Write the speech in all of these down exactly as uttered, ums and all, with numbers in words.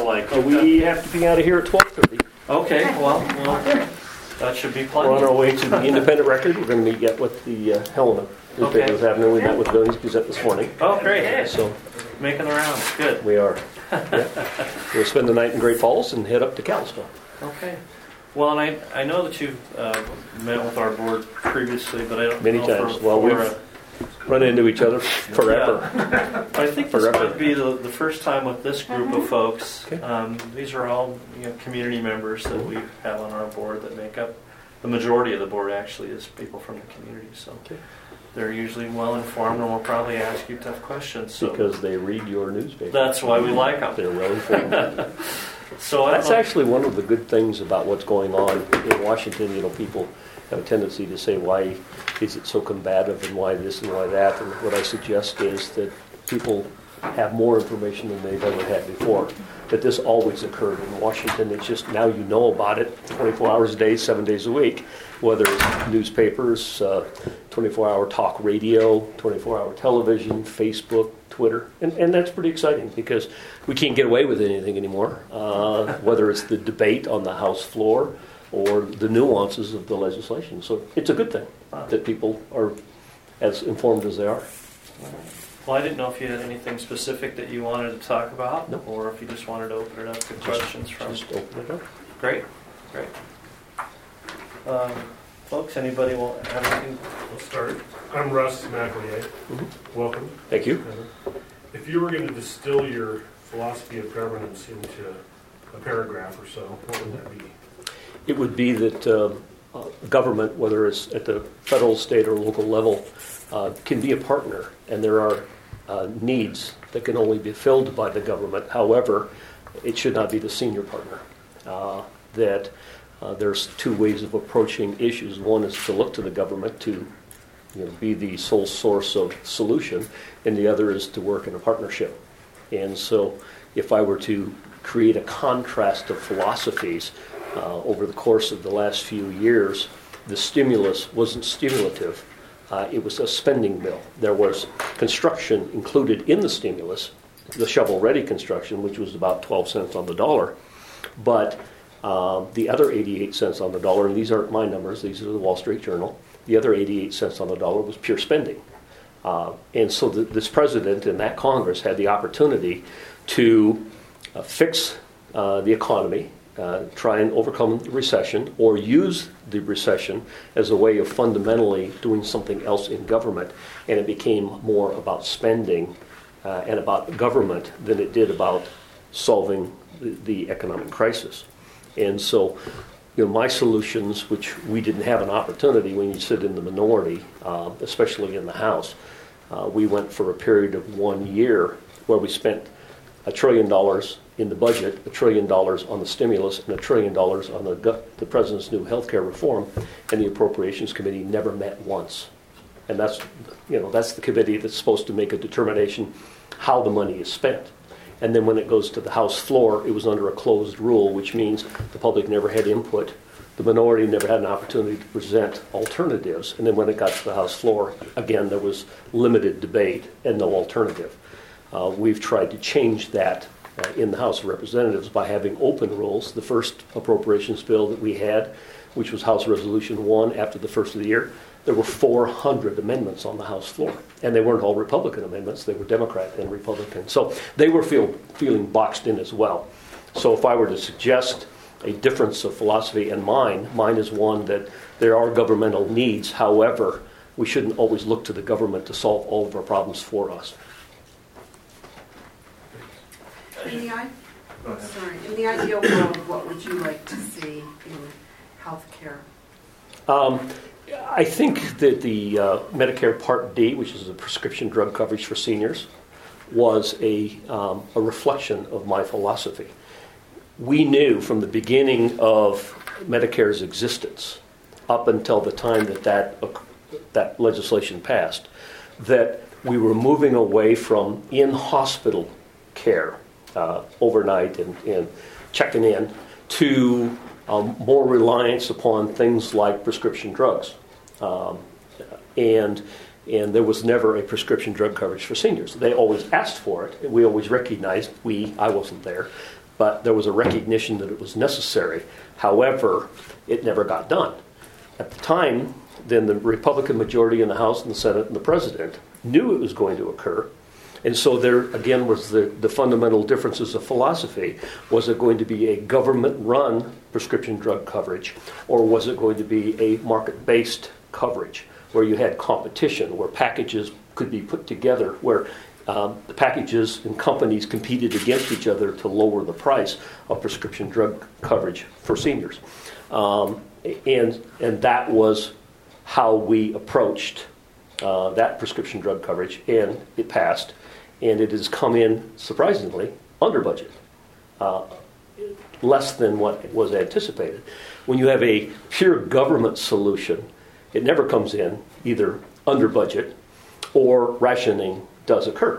like? Uh, we have to be out of here at twelve thirty. Okay, well, well, that should be plenty. We're on our way to the Independent Record. We're going to meet yet with the uh, Helena newspaper Okay. this afternoon. We met with Billings Gazette this morning. Oh, great. So Making the rounds. Good. we are. Yeah. We'll spend the night in Great Falls and head up to Kalispell. Okay. Well, and I I know that you've uh, met with our board previously, but I don't Many know times. For, Well, for, we've uh, run into each other forever. Yeah. I think this Forever. might be the, the first time with this group of folks. Okay. Um, these are all you know, community members that we have on our board that make up the majority of the board. Actually, is people from the community. So Okay. they're usually well informed, and will probably ask you tough questions. So Because they read your newspaper. that's why we like them. They're well informed. So I don't That's know- actually one of the good things about what's going on in Washington. You know, people have a tendency to say, why is it so combative and why this and why that? And what I suggest is that people have more information than they've ever had before. That this always occurred in Washington. It's just now you know about it twenty-four hours a day, seven days a week, whether it's newspapers, uh, twenty-four hour talk radio, twenty-four hour television, Facebook, Twitter. And, and that's pretty exciting because we can't get away with anything anymore, uh, whether it's the debate on the House floor or the nuances of the legislation. So it's a good thing that people are as informed as they are. Well, I didn't know if you had anything specific that you wanted to talk about, No. or if you just wanted to open it up to questions from. Just open it up. Great, great. Um, folks, anybody will have anything? We'll start. I'm Russ McElhinney. Mhm. Welcome. Thank you. If you were going to distill your philosophy of governance into a paragraph or so, what would that be? It would be that uh, uh, government, whether it's at the federal, state, or local level, uh, can be a partner, and there are uh, needs that can only be filled by the government. However, it should not be the senior partner. Uh, that uh, there's two ways of approaching issues. One is to look to the government to you know, be the sole source of solution, and the other is to work in a partnership. And so if I were to create a contrast of philosophies uh, over the course of the last few years, the stimulus wasn't stimulative. Uh, it was a spending bill. There was construction included in the stimulus, the shovel-ready construction, which was about twelve cents on the dollar. But um, the other eighty-eight cents on the dollar, and these aren't my numbers, these are the Wall Street Journal, the other eighty-eight cents on the dollar was pure spending. Uh, and so the, this president and that Congress had the opportunity to uh, fix uh, the economy, uh, try and overcome the recession, or use the recession as a way of fundamentally doing something else in government. And it became more about spending uh, and about government than it did about solving the, the economic crisis. And so, you know, my solutions, which we didn't have an opportunity when you sit in the minority, uh, especially in the House, uh, we went for a period of one year where we spent a trillion dollars in the budget, a trillion dollars on the stimulus, and a trillion dollars on the, gu- the president's new health care reform, and the Appropriations Committee never met once. And that's, you know, that's the committee that's supposed to make a determination how the money is spent. And then when it goes to the House floor, it was under a closed rule, which means the public never had input. The minority never had an opportunity to present alternatives. And then when it got to the House floor, again, there was limited debate and no alternative. Uh, we've tried to change that uh, in the House of Representatives by having open rules. The first appropriations bill that we had, which was House Resolution one after the first of the year, there were four hundred amendments on the House floor. And they weren't all Republican amendments. They were Democrat and Republican. So they were feel, feeling boxed in as well. So if I were to suggest a difference of philosophy and mine, mine is one that there are governmental needs. However, we shouldn't always look to the government to solve all of our problems for us. In the, I- sorry, in the ideal world, what would you like to see in health care? Um, I think that the uh, Medicare Part D, which is the prescription drug coverage for seniors, was a, um, a reflection of my philosophy. We knew from the beginning of Medicare's existence, up until the time that that, uh, that legislation passed, that we were moving away from in-hospital care uh, overnight and, and checking in to Um, more reliance upon things like prescription drugs. Um, and and there was never a prescription drug coverage for seniors. They always asked for it. We always recognized, we, I wasn't there, but there was a recognition that it was necessary. However, it never got done. At the time, then the Republican majority in the House and the Senate and the President knew it was going to occur. And so there, again, was the, the fundamental differences of philosophy. Was it going to be a government-run prescription drug coverage, or was it going to be a market-based coverage, where you had competition, where packages could be put together, where um, the packages and companies competed against each other to lower the price of prescription drug coverage for seniors. Um, and, and that was how we approached uh, that prescription drug coverage, and it passed. And it has come in, surprisingly, under budget, uh, less than what was anticipated. When you have a pure government solution, it never comes in either under budget or rationing does occur.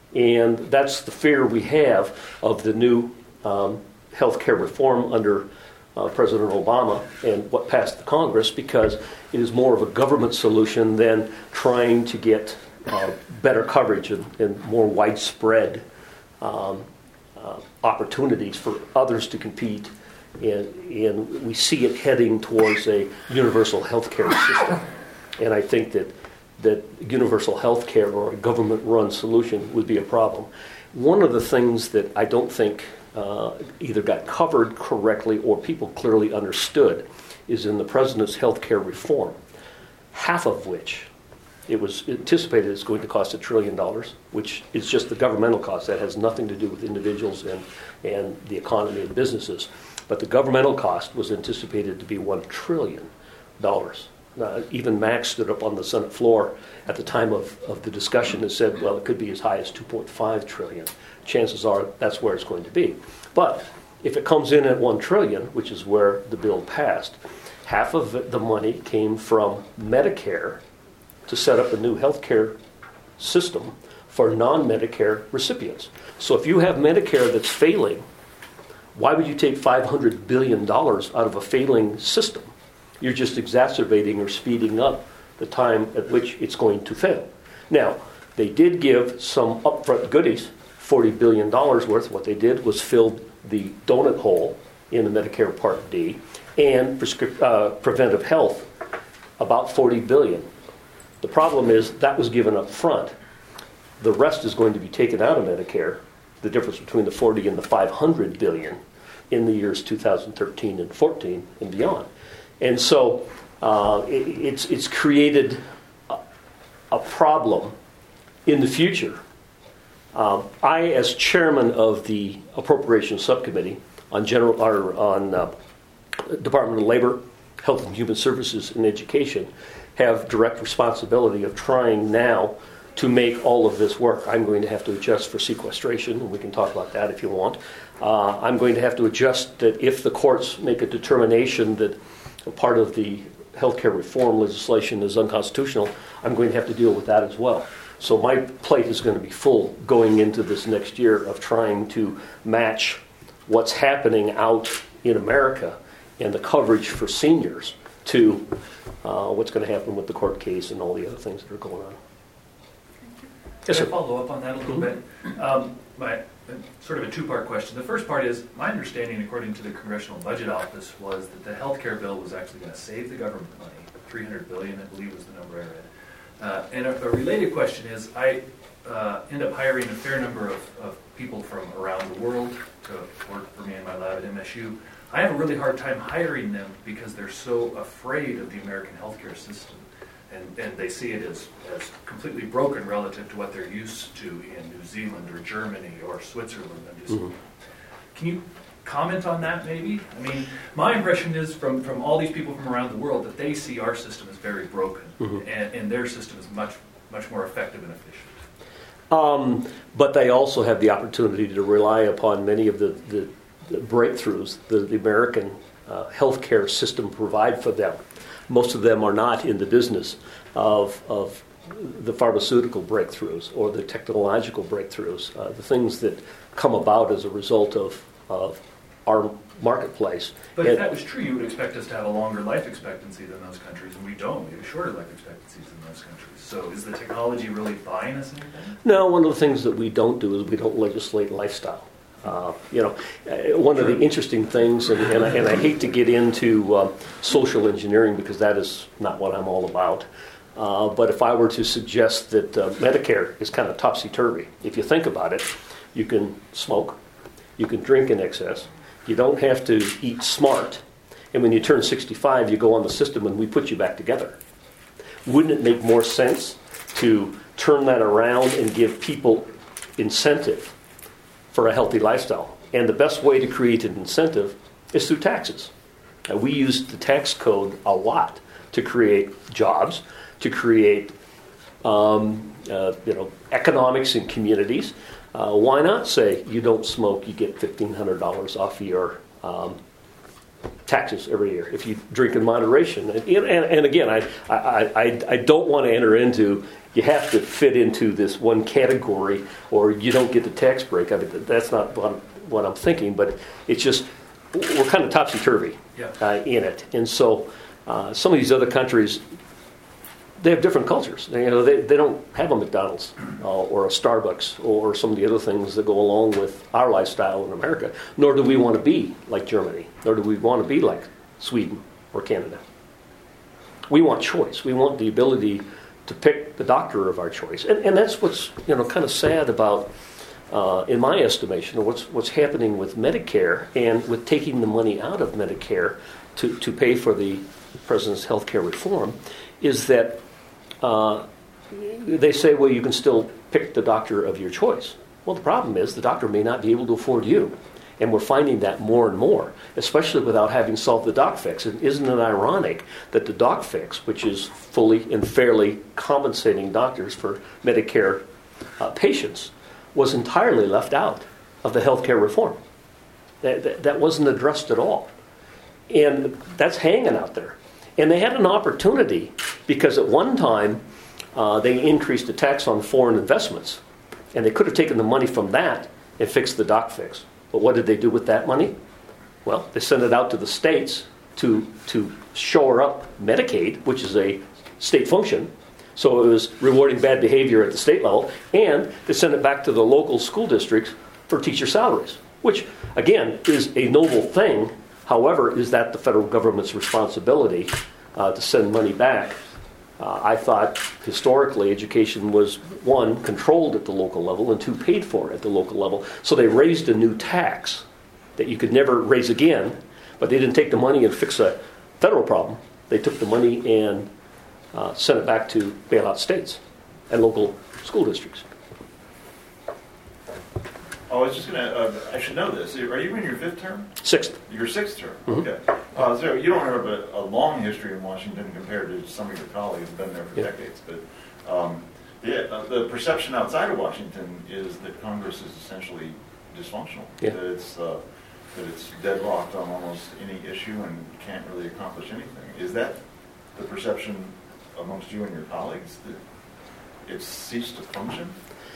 And that's the fear we have of the new um, health care reform under uh, President Obama and what passed the Congress, because it is more of a government solution than trying to get Uh, better coverage and, and more widespread um, uh, opportunities for others to compete, and, and we see it heading towards a universal health care system. And I think that, that universal health care or a government-run solution would be a problem. One of the things that I don't think uh, either got covered correctly or people clearly understood is in the President's health care reform, half of which it was anticipated it's going to cost a trillion dollars, which is just the governmental cost. That has nothing to do with individuals and, and the economy and businesses. But the governmental cost was anticipated to be one trillion dollars. Uh, even Max stood up on the Senate floor at the time of, of the discussion and said, well, it could be as high as two point five trillion dollars. Chances are that's where it's going to be. But if it comes in at one trillion dollars, which is where the bill passed, half of it, the money came from Medicare to set up a new healthcare system for non-Medicare recipients. So if you have Medicare that's failing, why would you take five hundred billion dollars out of a failing system? You're just exacerbating or speeding up the time at which it's going to fail. Now, they did give some upfront goodies, forty billion dollars worth. What they did was fill the donut hole in the Medicare Part D and prescri- uh, preventive health, about forty billion dollars. The problem is that was given up front. The rest is going to be taken out of Medicare, the difference between the forty and the five hundred billion in the years two thousand thirteen and fourteen and beyond. And so uh, it, it's, it's created a, a problem in the future. Um, I, as chairman of the Appropriations Subcommittee on, general, or on uh, Department of Labor, Health and Human Services, and Education, have direct responsibility of trying now to make all of this work. I'm going to have to adjust for sequestration, and we can talk about that if you want. Uh, I'm going to have to adjust that if the courts make a determination that a part of the healthcare reform legislation is unconstitutional, I'm going to have to deal with that as well. So my plate is going to be full going into this next year of trying to match what's happening out in America and the coverage for seniors to uh, what's going to happen with the court case and all the other things that are going on. Yes, Can I follow up on that a little mm-hmm. bit? Um, my, sort of a two-part question. The first part is, my understanding, according to the Congressional Budget Office, was that the health care bill was actually going to save the government money. three hundred billion dollars, I believe, was the number I read. Uh, and a, a related question is, I uh, end up hiring a fair number of, of people from around the world to work for me in my lab at M S U. I have a really hard time hiring them because they're so afraid of the American healthcare system. And, and they see it as, as completely broken relative to what they're used to in New Zealand or Germany or Switzerland. I'm just, mm-hmm. Can you comment on that maybe? I mean, my impression is from, from all these people from around the world that they see our system as very broken, mm-hmm. and, and their system is much, much more effective and efficient. Um, but they also have the opportunity to rely upon many of the, the, the breakthroughs that the American uh, healthcare system provide for them. Most of them are not in the business of, of the pharmaceutical breakthroughs or the technological breakthroughs, uh, the things that come about as a result of, of our marketplace. But and, if that was true, you would expect us to have a longer life expectancy than those countries, and we don't. We have shorter life expectancies than those countries. So is the technology really buying us anything? No, one of the things that we don't do is we don't legislate lifestyle. Uh, you know, uh, one of the interesting things, and, and, I, and I hate to get into uh, social engineering because that is not what I'm all about. Uh, but if I were to suggest that uh, Medicare is kind of topsy-turvy, if you think about it, you can smoke, you can drink in excess, you don't have to eat smart, and when you turn sixty-five, you go on the system and we put you back together. Wouldn't it make more sense to turn that around and give people incentive for a healthy lifestyle? And the best way to create an incentive is through taxes. Uh, we use the tax code a lot to create jobs, to create um, uh, you know, economics in communities. Uh, why not say you don't smoke, you get fifteen hundred dollars off your um, taxes every year if you drink in moderation? And, and, and again, I, I, I, I don't want to enter into you have to fit into this one category or you don't get the tax break. I mean, that's not what I'm, what I'm thinking, but it's just we're kind of topsy-turvy Yeah. uh, in it. And so uh, some of these other countries, they have different cultures. They, you know, they, they don't have a McDonald's uh, or a Starbucks or some of the other things that go along with our lifestyle in America, nor do we want to be like Germany, nor do we want to be like Sweden or Canada. We want choice. We want the ability to pick the doctor of our choice. And, and that's what's, you know, kind of sad about, uh, in my estimation, what's, what's happening with Medicare and with taking the money out of Medicare to, to pay for the president's health care reform is that Uh, they say, well, you can still pick the doctor of your choice. Well, the problem is the doctor may not be able to afford you. And we're finding that more and more, especially without having solved the doc fix. And isn't it ironic that the doc fix, which is fully and fairly compensating doctors for Medicare uh, patients, was entirely left out of the health care reform? That, that, that wasn't addressed at all. And that's hanging out there. And they had an opportunity because at one time uh, they increased the tax on foreign investments. And they could have taken the money from that and fixed the doc fix. But what did they do with that money? Well, they sent it out to the states to, to shore up Medicaid, which is a state function. So it was rewarding bad behavior at the state level. And they sent it back to the local school districts for teacher salaries, which, again, is a noble thing. However, is that the federal government's responsibility uh, to send money back? Uh, I thought historically education was, one, controlled at the local level, and two, paid for at the local level. So they raised a new tax that you could never raise again, but they didn't take the money and fix a federal problem. They took the money and uh, sent it back to bailout states and local school districts. Oh, I was just going to, uh, I should know this. Are you in your fifth term? Sixth. Your sixth term, Mhm. okay. Uh, so you don't have a, a long history in Washington compared to some of your colleagues who've been there for Yeah. decades. But um, the, uh, the perception outside of Washington is that Congress is essentially dysfunctional. Yeah. That it's, uh, that it's deadlocked on almost any issue and can't really accomplish anything. Is that the perception amongst you and your colleagues, that it's ceased to function?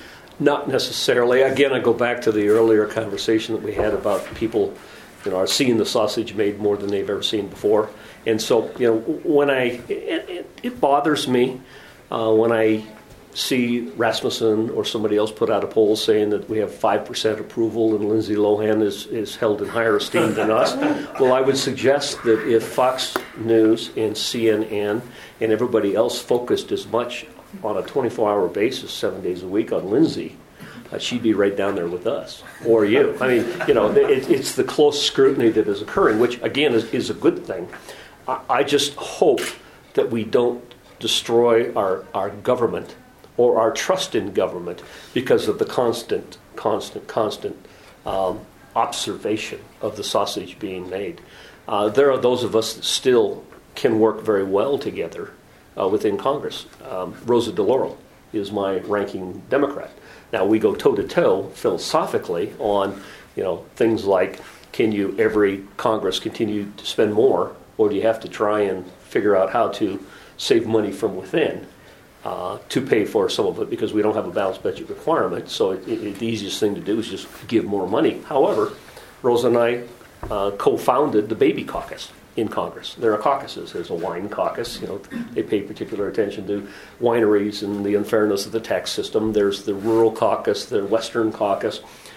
Not necessarily. Again, I go back to the earlier conversation that we had about people, you know, are seeing the sausage made more than they've ever seen before. And so, you know, when I, it, it, it bothers me uh, when I see Rasmussen or somebody else put out a poll saying that we have five percent approval and Lindsay Lohan is, is held in higher esteem than us. Well, I would suggest that if Fox News and C N N and everybody else focused as much on a twenty-four hour basis, seven days a week on Lindsay, uh, she'd be right down there with us, or you. I mean, you know, it, it's the close scrutiny that is occurring, which, again, is, is a good thing. I, I just hope that we don't destroy our, our government or our trust in government because of the constant, constant, constant um, observation of the sausage being made. Uh, there are those of us that still can work very well together Uh, within Congress. Um, Rosa DeLauro is my ranking Democrat. Now we go toe to toe philosophically on, you know, things like, can you every Congress continue to spend more, or do you have to try and figure out how to save money from within uh, to pay for some of it, because we don't have a balanced budget requirement. So it, it, the easiest thing to do is just give more money. However, Rosa and I uh, co-founded the Baby Caucus in Congress. There are caucuses. There's a wine caucus. You know, they pay particular attention to wineries and the unfairness of the tax system. There's the rural caucus, the Western caucus.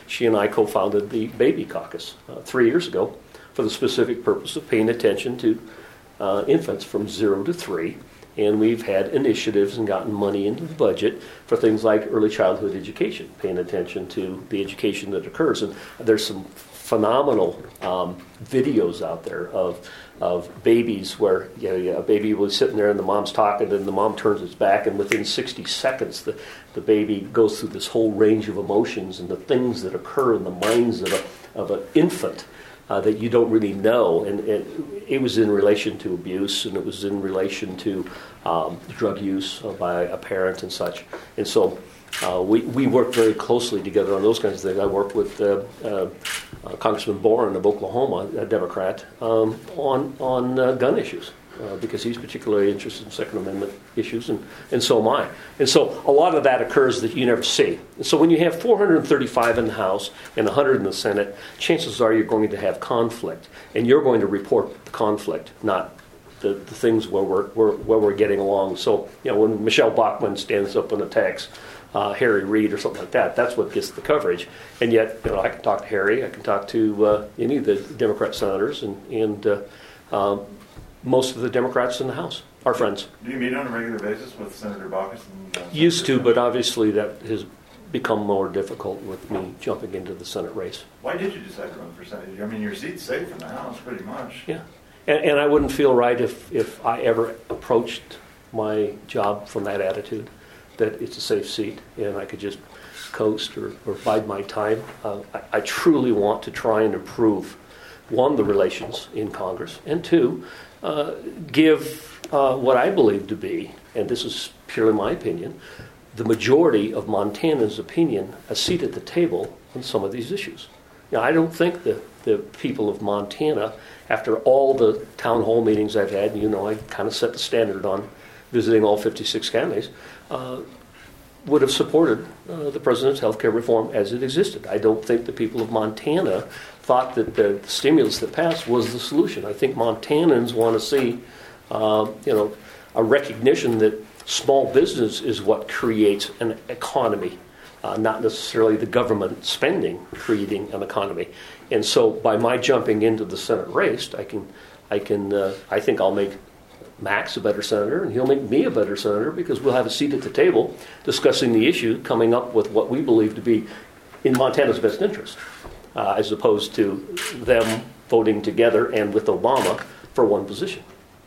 she and I co-founded the Baby Caucus uh, three years ago for the specific purpose of paying attention to uh, infants from zero to three. And we've had initiatives and gotten money into the budget for things like early childhood education, paying attention to the education that occurs. And there's some phenomenal um, videos out there of of babies where you know, a baby was sitting there and the mom's talking and the mom turns its back, and within sixty seconds the, the baby goes through this whole range of emotions and the things that occur in the minds of a of an infant uh, that you don't really know. And, and it was in relation to abuse, and it was in relation to um, drug use uh, by a parent and such. And so Uh, we, we work very closely together on those kinds of things. I worked with uh, uh, uh, Congressman Boren of Oklahoma, a Democrat, um, on on uh, gun issues uh, because he's particularly interested in Second Amendment issues, and, and so am I. And so a lot of that occurs that you never see. And so when you have four hundred thirty-five in the House and one hundred in the Senate, chances are you're going to have conflict, and you're going to report the conflict, not the, the things where we're, where, where we're getting along. So, you know, when Michelle Bachmann stands up and attacks Uh, Harry Reid or something like that, that's what gets the coverage. And yet, you know, I can talk to Harry, I can talk to uh, any of the Democrat senators, and, and uh, uh, most of the Democrats in the House are friends. Do you meet on a regular basis with Senator Baucus? And, uh, Used to, but obviously that has become more difficult with me jumping into the Senate race. Why did you decide to run for Senate? I mean, your seat's safe in the House, pretty much. Yeah, and, and I wouldn't feel right if, if I ever approached my job from that attitude, that it's a safe seat and I could just coast or, or bide my time. Uh, I, I truly want to try and improve, one, the relations in Congress, and two, uh, give uh, what I believe to be, and this is purely my opinion, the majority of Montanans' opinion, a seat at the table on some of these issues. Now, I don't think that the people of Montana, after all the town hall meetings I've had, and you know I kind of set the standard on visiting all fifty-six counties, uh, would have supported uh, the president's health care reform as it existed. I don't think the people of Montana thought that the stimulus that passed was the solution. I think Montanans want to see, uh, you know, a recognition that small business is what creates an economy, uh, not necessarily the government spending creating an economy. And so, by my jumping into the Senate race, I can, I can, uh, I think I'll make Max a better senator, and he'll make me a better senator, because we'll have a seat at the table discussing the issue, coming up with what we believe to be in Montana's best interest, uh, as opposed to them voting together and with Obama for one position.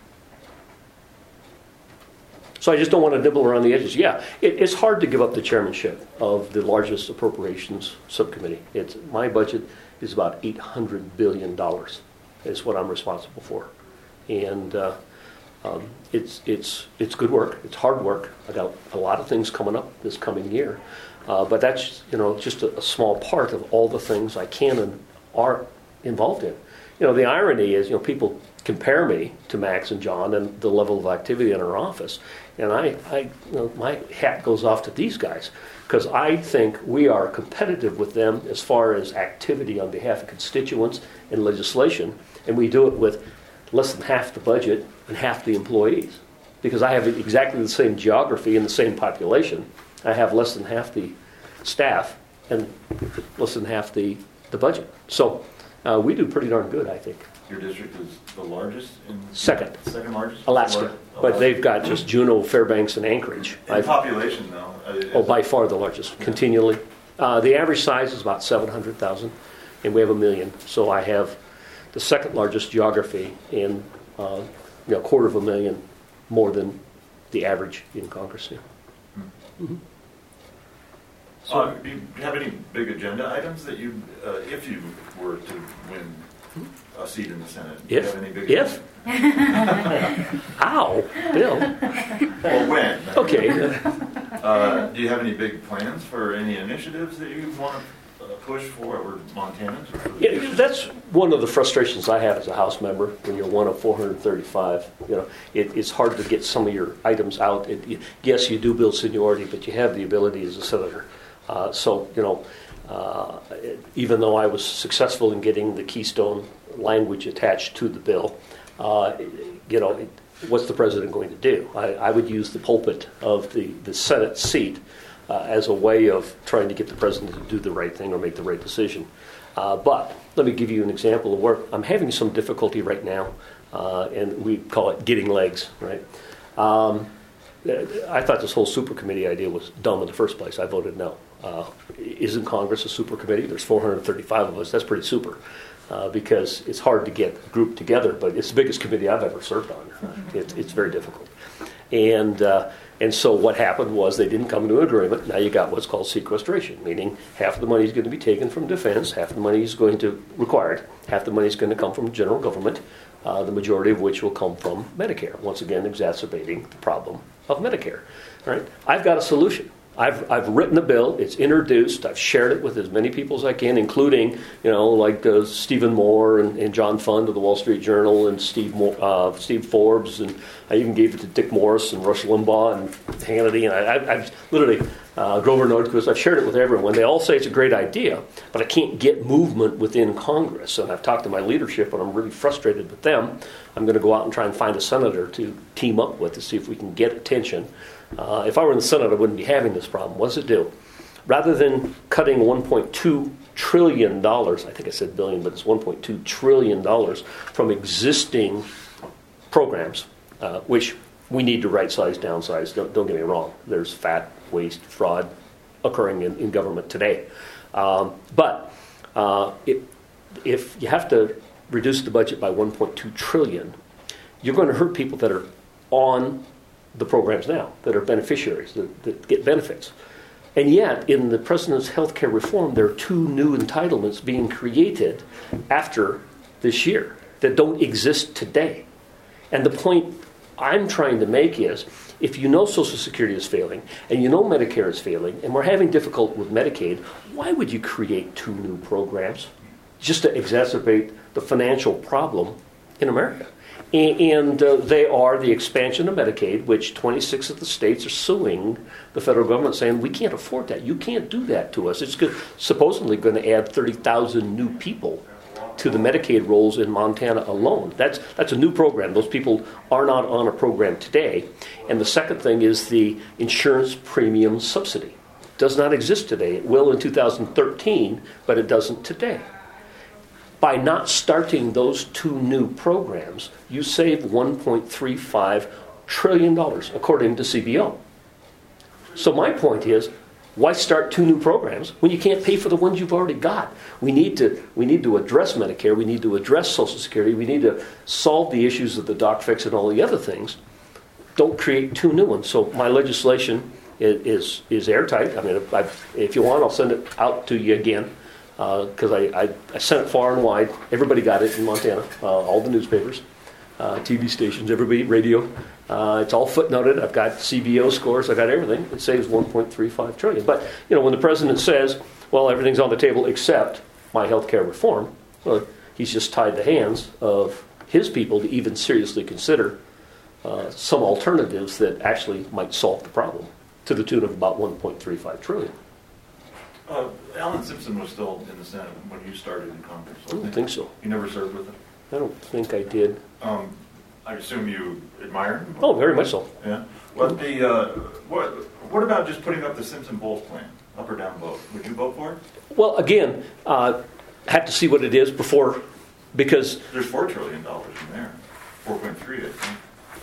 So I just don't want to nibble around the edges. Yeah, it, it's hard to give up the chairmanship of the largest appropriations subcommittee. It's, my budget is about eight hundred billion dollars is what I'm responsible for. And uh, Um, it's it's it's good work. It's hard work. I got a lot of things coming up this coming year, uh, but that's you know just a, a small part of all the things I can and are involved in. You know, the irony is, you know, people compare me to Max and John and the level of activity in our office, and I, I you know, my hat goes off to these guys, because I think we are competitive with them as far as activity on behalf of constituents and legislation, and we do it with less than half the budget and half the employees, because I have exactly the same geography and the same population. I have less than half the staff and less than half the, the budget. So uh, we do pretty darn good, I think. Your district is the largest? In Second. Second largest? Alaska. Alaska. But they've got just Juneau, Fairbanks, and Anchorage. In I've, population, though? Uh, oh, by far the largest, yeah. Continually. Uh, the average size is about seven hundred thousand, and we have a million. So I have the second largest geography, and uh, you know, a quarter of a million more than the average in Congress. Yeah. Mm-hmm. So, uh, do you have any big agenda items that you, uh, if you were to win a seat in the Senate, do you If, have any big? if. Ow, Bill. Well, when? Okay. Uh, do you have any big plans for any initiatives that you want to uh, push for, or Montanans? Or for the Yeah, district? that's one of the frustrations I have as a House member. When you're one of four hundred thirty-five, you know, it, it's hard to get some of your items out. It, it, yes, you do build seniority, but you have the ability as a senator. Uh, so, you know, uh, it, even though I was successful in getting the Keystone language attached to the bill, uh, you know, it, what's the president going to do? I, I would use the pulpit of the, the Senate seat uh, as a way of trying to get the president to do the right thing or make the right decision. Uh, but let me give you an example of where I'm having some difficulty right now, uh, and we call it getting legs, right? Um, I thought this whole super committee idea was dumb in the first place. I voted no. Uh, isn't Congress a super committee? There's four hundred thirty-five of us. That's pretty super. Uh, because it's hard to get a group together, but it's the biggest committee I've ever served on. Uh, it, it's very difficult. And uh, and so what happened was they didn't come to an agreement. Now you got what's called sequestration, meaning half of the money is going to be taken from defense, half of the money is going to required, half the money is going to come from general government, uh, the majority of which will come from Medicare. Once again, exacerbating the problem of Medicare. All right? I've got a solution. I've I've written a bill. It's introduced. I've shared it with as many people as I can, including you know like uh, Stephen Moore and, and John Fund of the Wall Street Journal and Steve Moore, uh, Steve Forbes, and I even gave it to Dick Morris and Rush Limbaugh and Hannity, and I, I, I've literally uh, Grover Nordquist. I've shared it with everyone. They all say it's a great idea, but I can't get movement within Congress. And I've talked to my leadership, and I'm really frustrated with them. I'm going to go out and try and find a senator to team up with to see if we can get attention. Uh, if I were in the Senate, I wouldn't be having this problem. What does it do? Rather than cutting one point two trillion dollars, I think I said billion, but it's one point two trillion dollars from existing programs, uh, which we need to right-size, downsize. Don't, don't get me wrong. There's fat, waste, fraud occurring in, in government today. Um, but uh, it, if you have to reduce the budget by one point two trillion dollars, you're going to hurt people that are on the programs now, that are beneficiaries, that, that get benefits. And yet, in the President's health care reform, there are two new entitlements being created after this year that don't exist today. And the point I'm trying to make is, if you know Social Security is failing, and you know Medicare is failing, and we're having difficulty with Medicaid, why would you create two new programs? Just to exacerbate the financial problem in America. And uh, they are the expansion of Medicaid, which twenty-six of the states are suing the federal government, saying, we can't afford that. You can't do that to us. It's good, supposedly going to add thirty thousand new people to the Medicaid rolls in Montana alone. That's, that's a new program. Those people are not on a program today. And the second thing is the insurance premium subsidy. It does not exist today. It will in two thousand thirteen, but it doesn't today. By not starting those two new programs, you save one point three five trillion dollars, according to C B O. So my point is, why start two new programs when you can't pay for the ones you've already got? We need to we need to address Medicare. We need to address Social Security. We need to solve the issues of the doc fix and all the other things. Don't create two new ones. So my legislation is is, is airtight. I mean, if, I've, if you want, I'll send it out to you again. Because uh, I, I, I sent it far and wide. Everybody got it in Montana, uh, all the newspapers, uh, T V stations, everybody, radio. Uh, it's all footnoted. I've got C B O scores. I've got everything. It saves one point three five trillion dollars. But you know, when the president says, well, everything's on the table except my health care reform, well, he's just tied the hands of his people to even seriously consider uh, some alternatives that actually might solve the problem to the tune of about one point three five trillion dollars. Uh, Alan Simpson was still in the Senate when you started in Congress. I don't think so. You never served with him? I don't think I did. Um, I assume you admire him? Oh, very much so. Yeah. What the uh, what what about just putting up the Simpson-Bowles plan, up or down vote? Would you vote for it? Well, again, uh, have to see what it is before, because there's four trillion dollars in there, four point three, I think.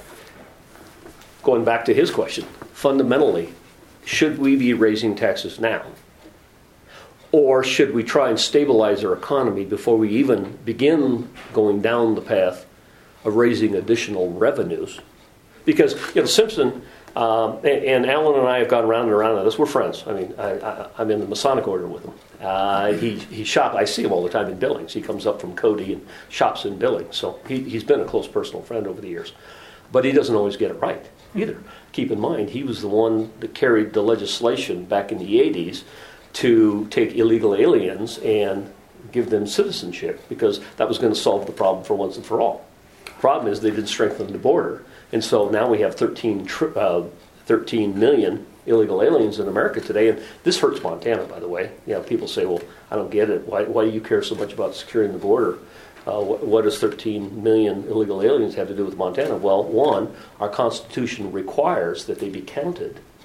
Going back to his question, fundamentally, should we be raising taxes now? Or should we try and stabilize our economy before we even begin going down the path of raising additional revenues? Because, you know, Simpson, um, and, and Alan and I have gone around and around on this. We're friends. I mean, I, I, I'm in the Masonic order with him. Uh, he he shop. I see him all the time in Billings. He comes up from Cody and shops in Billings. So he, he's been a close personal friend over the years. But he doesn't always get it right either. Keep in mind, he was the one that carried the legislation back in the eighties to take illegal aliens and give them citizenship, because that was going to solve the problem for once and for all. Problem is they didn't strengthen the border, and so now we have thirteen, uh, thirteen million illegal aliens in America today, and this hurts Montana, by the way. You know, people say, well, I don't get it. Why, why do you care so much about securing the border? Uh, what, what does thirteen million illegal aliens have to do with Montana? Well, one, our Constitution requires that they be counted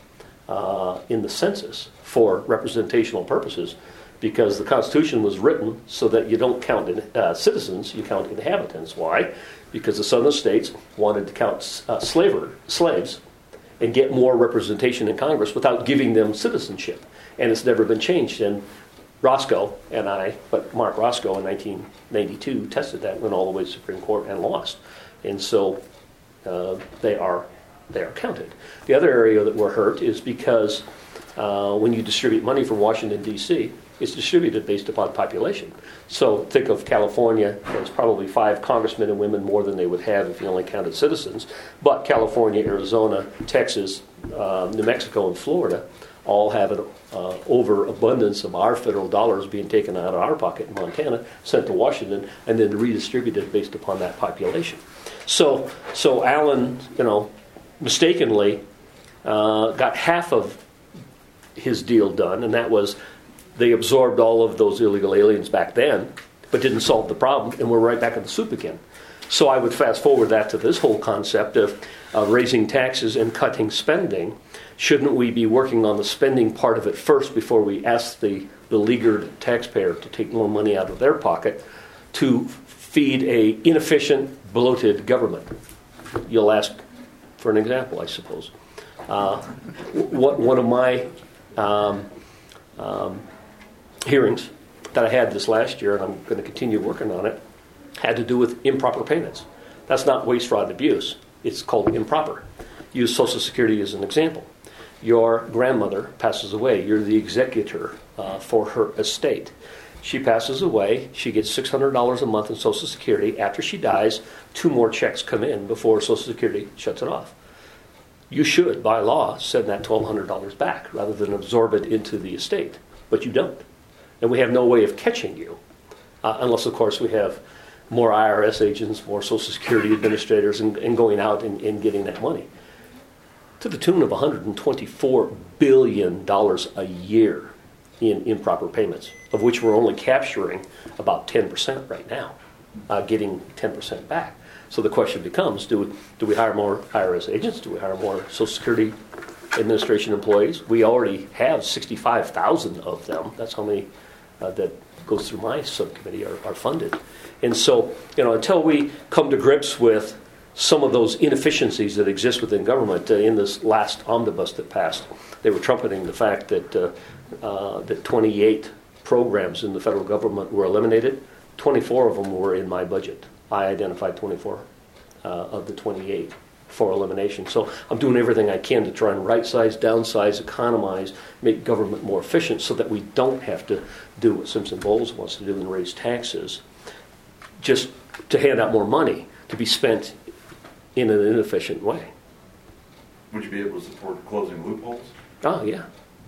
uh, in the census for representational purposes, because the Constitution was written so that you don't count in, uh, citizens, you count inhabitants. Why? Because the southern states wanted to count uh, slaver, slaves and get more representation in Congress without giving them citizenship. And it's never been changed. And Roscoe and I, but Mark Roscoe in nineteen ninety-two tested that, went all the way to the Supreme Court and lost. And so uh, they are they are counted. The other area that we're hurt is because uh, when you distribute money from Washington, D C, it's distributed based upon population. So think of California as probably five congressmen and women more than they would have if you only counted citizens. But California, Arizona, Texas, uh, New Mexico, and Florida all have an uh, overabundance of our federal dollars being taken out of our pocket in Montana, sent to Washington, and then redistributed based upon that population. So, so Allen, you know, mistakenly uh, got half of his deal done, and that was they absorbed all of those illegal aliens back then, but didn't solve the problem, and we're right back in the soup again. So I would fast forward that to this whole concept of uh, raising taxes and cutting spending. Shouldn't we be working on the spending part of it first before we ask the beleaguered taxpayer to take more money out of their pocket to feed a inefficient, bloated government? You'll ask for an example, I suppose. Uh, what, one of my um, um, hearings that I had this last year, and I'm going to continue working on it, had to do with improper payments. That's not waste, fraud, and abuse. It's called improper. Use Social Security as an example. Your grandmother passes away. You're the executor uh, for her estate. She passes away. She gets six hundred dollars a month in Social Security. After she dies, two more checks come in before Social Security shuts it off. You should, by law, send that twelve hundred dollars back rather than absorb it into the estate. But you don't. And we have no way of catching you, uh, unless, of course, we have more I R S agents, more Social Security administrators, and, and going out and, and getting that money. To the tune of one hundred twenty-four billion dollars a year in improper payments, of which we're only capturing about ten percent right now, uh, getting ten percent back. So the question becomes, do we, do we hire more I R S agents? Do we hire more Social Security Administration employees? We already have sixty-five thousand of them. That's how many uh, that goes through my subcommittee are, are funded. And so, you know, until we come to grips with some of those inefficiencies that exist within government, uh, in this last omnibus that passed, they were trumpeting the fact that uh, uh, that twenty-eight programs in the federal government were eliminated. twenty-four of them were in my budget. I identified twenty-four uh, of the twenty-eight for elimination. So I'm doing everything I can to try and right-size, downsize, economize, make government more efficient so that we don't have to do what Simpson Bowles wants to do and raise taxes, just to hand out more money to be spent in an inefficient way. Would you be able to support closing loopholes? Oh, yeah.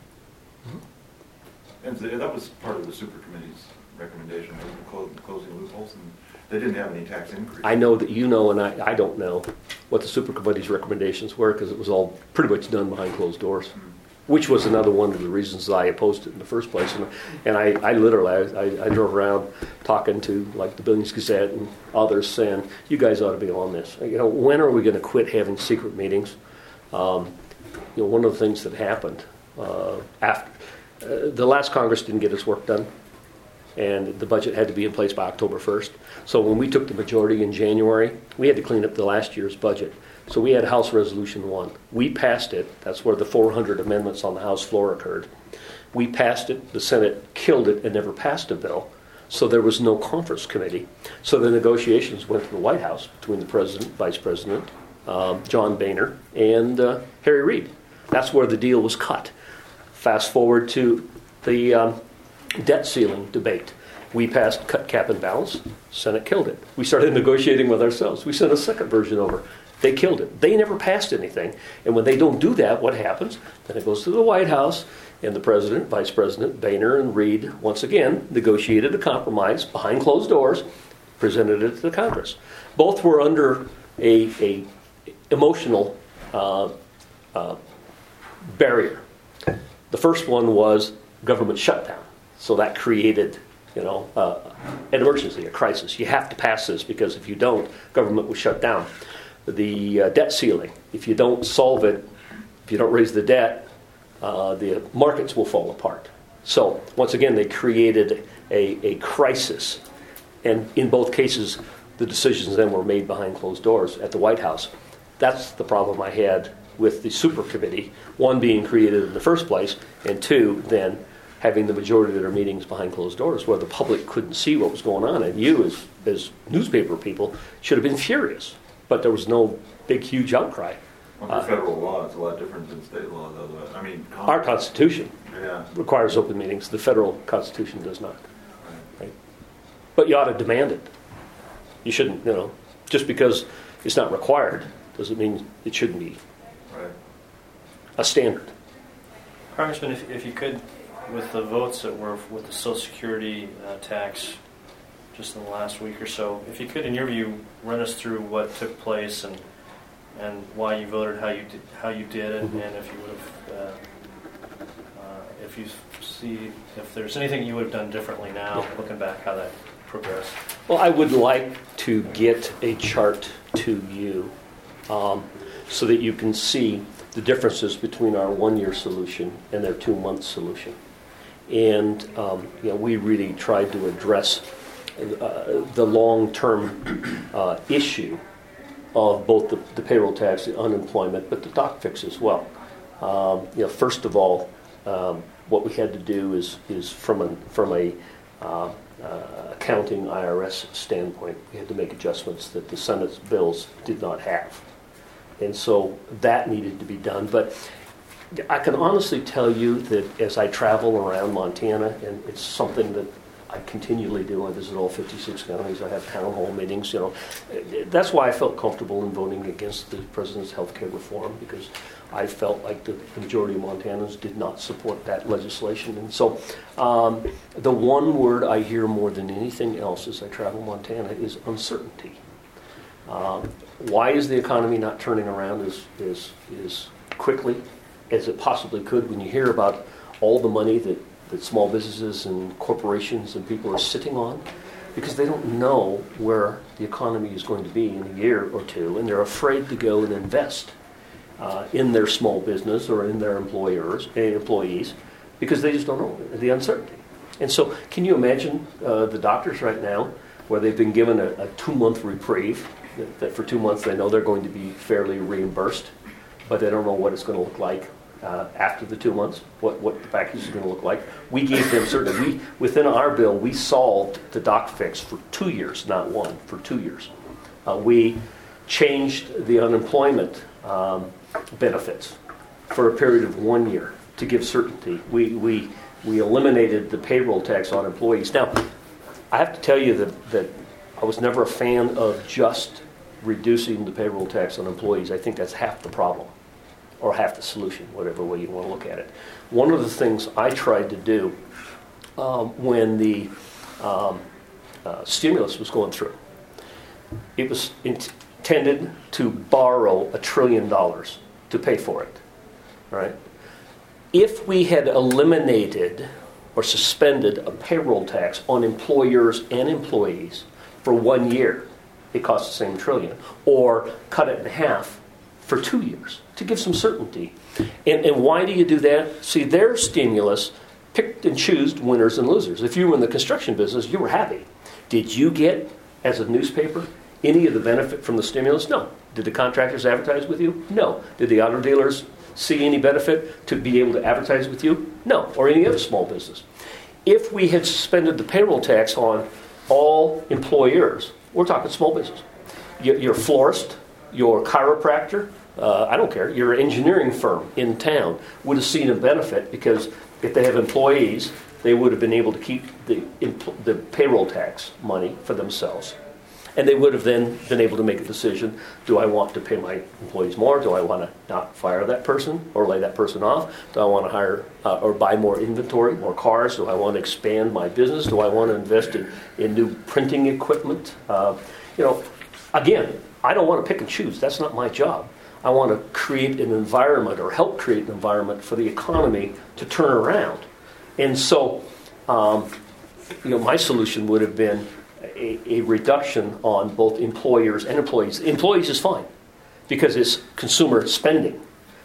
And th- that was part of the super committee's recommendation, was clo- closing loopholes, and they didn't have any tax increase. I know that you know, and I, I don't know what the super committee's recommendations were, because it was all pretty much done behind closed doors, Mm-hmm. which was another one of the reasons I opposed it in the first place. And, and I, I literally, I, I drove around talking to like the Billings Gazette and others saying, you guys ought to be on this. You know, when are we going to quit having secret meetings? Um, you know, one of the things that happened uh, after uh, the last Congress didn't get its work done, and the budget had to be in place by October first. So when we took the majority in January, we had to clean up the last year's budget. So we had House Resolution one. We passed it. That's where the four hundred amendments on the House floor occurred. We passed it. The Senate killed it and never passed a bill. So there was no conference committee. So the negotiations went to the White House between the President, Vice President, um, John Boehner, and uh, Harry Reid. That's where the deal was cut. Fast forward to the um, debt ceiling debate. We passed cut cap and balance. Senate killed it. We started negotiating with ourselves. We sent a second version over. They killed it. They never passed anything. And when they don't do that, what happens? Then it goes to the White House, and the President, Vice President, Boehner, and Reid, once again, negotiated a compromise behind closed doors, presented it to the Congress. Both were under a, a emotional uh, uh, barrier. The first one was government shutdown. So that created, you know, uh, an emergency, a crisis. You have to pass this because if you don't, government will shut down. The uh, debt ceiling, if you don't solve it, if you don't raise the debt, uh, the markets will fall apart. So once again, they created a, a crisis. And in both cases, the decisions then were made behind closed doors at the White House. That's the problem I had with the super committee, one being created in the first place, and two, then having the majority of their meetings behind closed doors where the public couldn't see what was going on. And you, as, as newspaper people, should have been furious. But there was no big, huge outcry. Under Uh, federal law, it's a lot different than state law, though. I mean, Our Constitution yeah. requires open meetings. The federal Constitution does not. Right? But you ought to demand it. You shouldn't, you know, just because it's not required doesn't mean it shouldn't be Right. a standard. Congressman, if, if you could, with the votes that were with the Social Security uh, tax just in the last week or so, if you could, in your view, run us through what took place and and why you voted how you did, how you did it, Mm-hmm. and if you would have, uh, uh, if you see if there's anything you would have done differently now, Yeah. looking back, how that progressed. Well, I would like to get a chart to you um, so that you can see the differences between our one-year solution and their two-month solution. And um, you know, we really tried to address uh, the long-term uh, issue of both the, the payroll tax, the unemployment, but the doc fix as well. Um, you know, first of all, um, what we had to do is is from a from a uh, uh, accounting I R S standpoint, we had to make adjustments that the Senate's bills did not have, and so that needed to be done. But I can honestly tell you that as I travel around Montana, and it's something that I continually do. I visit all fifty-six counties. I have town hall meetings. You know, that's why I felt comfortable in voting against the president's health care reform, because I felt like the, the majority of Montanans did not support that legislation. And so, um, the one word I hear more than anything else as I travel Montana is uncertainty. Um, why is the economy not turning around as as as quickly as it possibly could? When you hear about all the money that that small businesses and corporations and people are sitting on, because they don't know where the economy is going to be in a year or two, and they're afraid to go and invest uh, in their small business or in their employers, uh, employees, because they just don't know the uncertainty. And so, can you imagine uh, the doctors right now, where they've been given a, a two-month reprieve, that, that for two months they know they're going to be fairly reimbursed, but they don't know what it's going to look like Uh, after the two months, what, what the package is going to look like. We gave them certainty. We, within our bill, we solved the doc fix for two years, not one, for two years. Uh, we changed the unemployment um, benefits for a period of one year to give certainty. We, we, we eliminated the payroll tax on employees. Now, I have to tell you that, that I was never a fan of just reducing the payroll tax on employees. I think that's half the problem, or half the solution, whatever way you want to look at it. One of the things I tried to do um, when the um, uh, stimulus was going through, it was intended to borrow a trillion dollars to pay for it, right? If we had eliminated or suspended a payroll tax on employers and employees for one year, it cost the same trillion, or cut it in half for two years to give some certainty. And, and why do you do that? See, their stimulus picked and chose winners and losers. If you were in the construction business, you were happy. Did you get, as a newspaper, any of the benefit from the stimulus? No. Did the contractors advertise with you? No. Did the auto dealers see any benefit to be able to advertise with you? No. Or any other small business. If we had suspended the payroll tax on all employers, we're talking small business. Your florist, your chiropractor, Uh, I don't care, your engineering firm in town would have seen a benefit, because if they have employees, they would have been able to keep the, the payroll tax money for themselves. And they would have then been able to make a decision, do I want to pay my employees more? Do I want to not fire that person or lay that person off? Do I want to hire uh, or buy more inventory, more cars? Do I want to expand my business? Do I want to invest in, in new printing equipment? Uh, you know, again, I don't want to pick and choose. That's not my job. I want to create an environment, or help create an environment for the economy to turn around. And so, um, you know, my solution would have been a, a reduction on both employers and employees. Employees is fine, because it's consumer spending.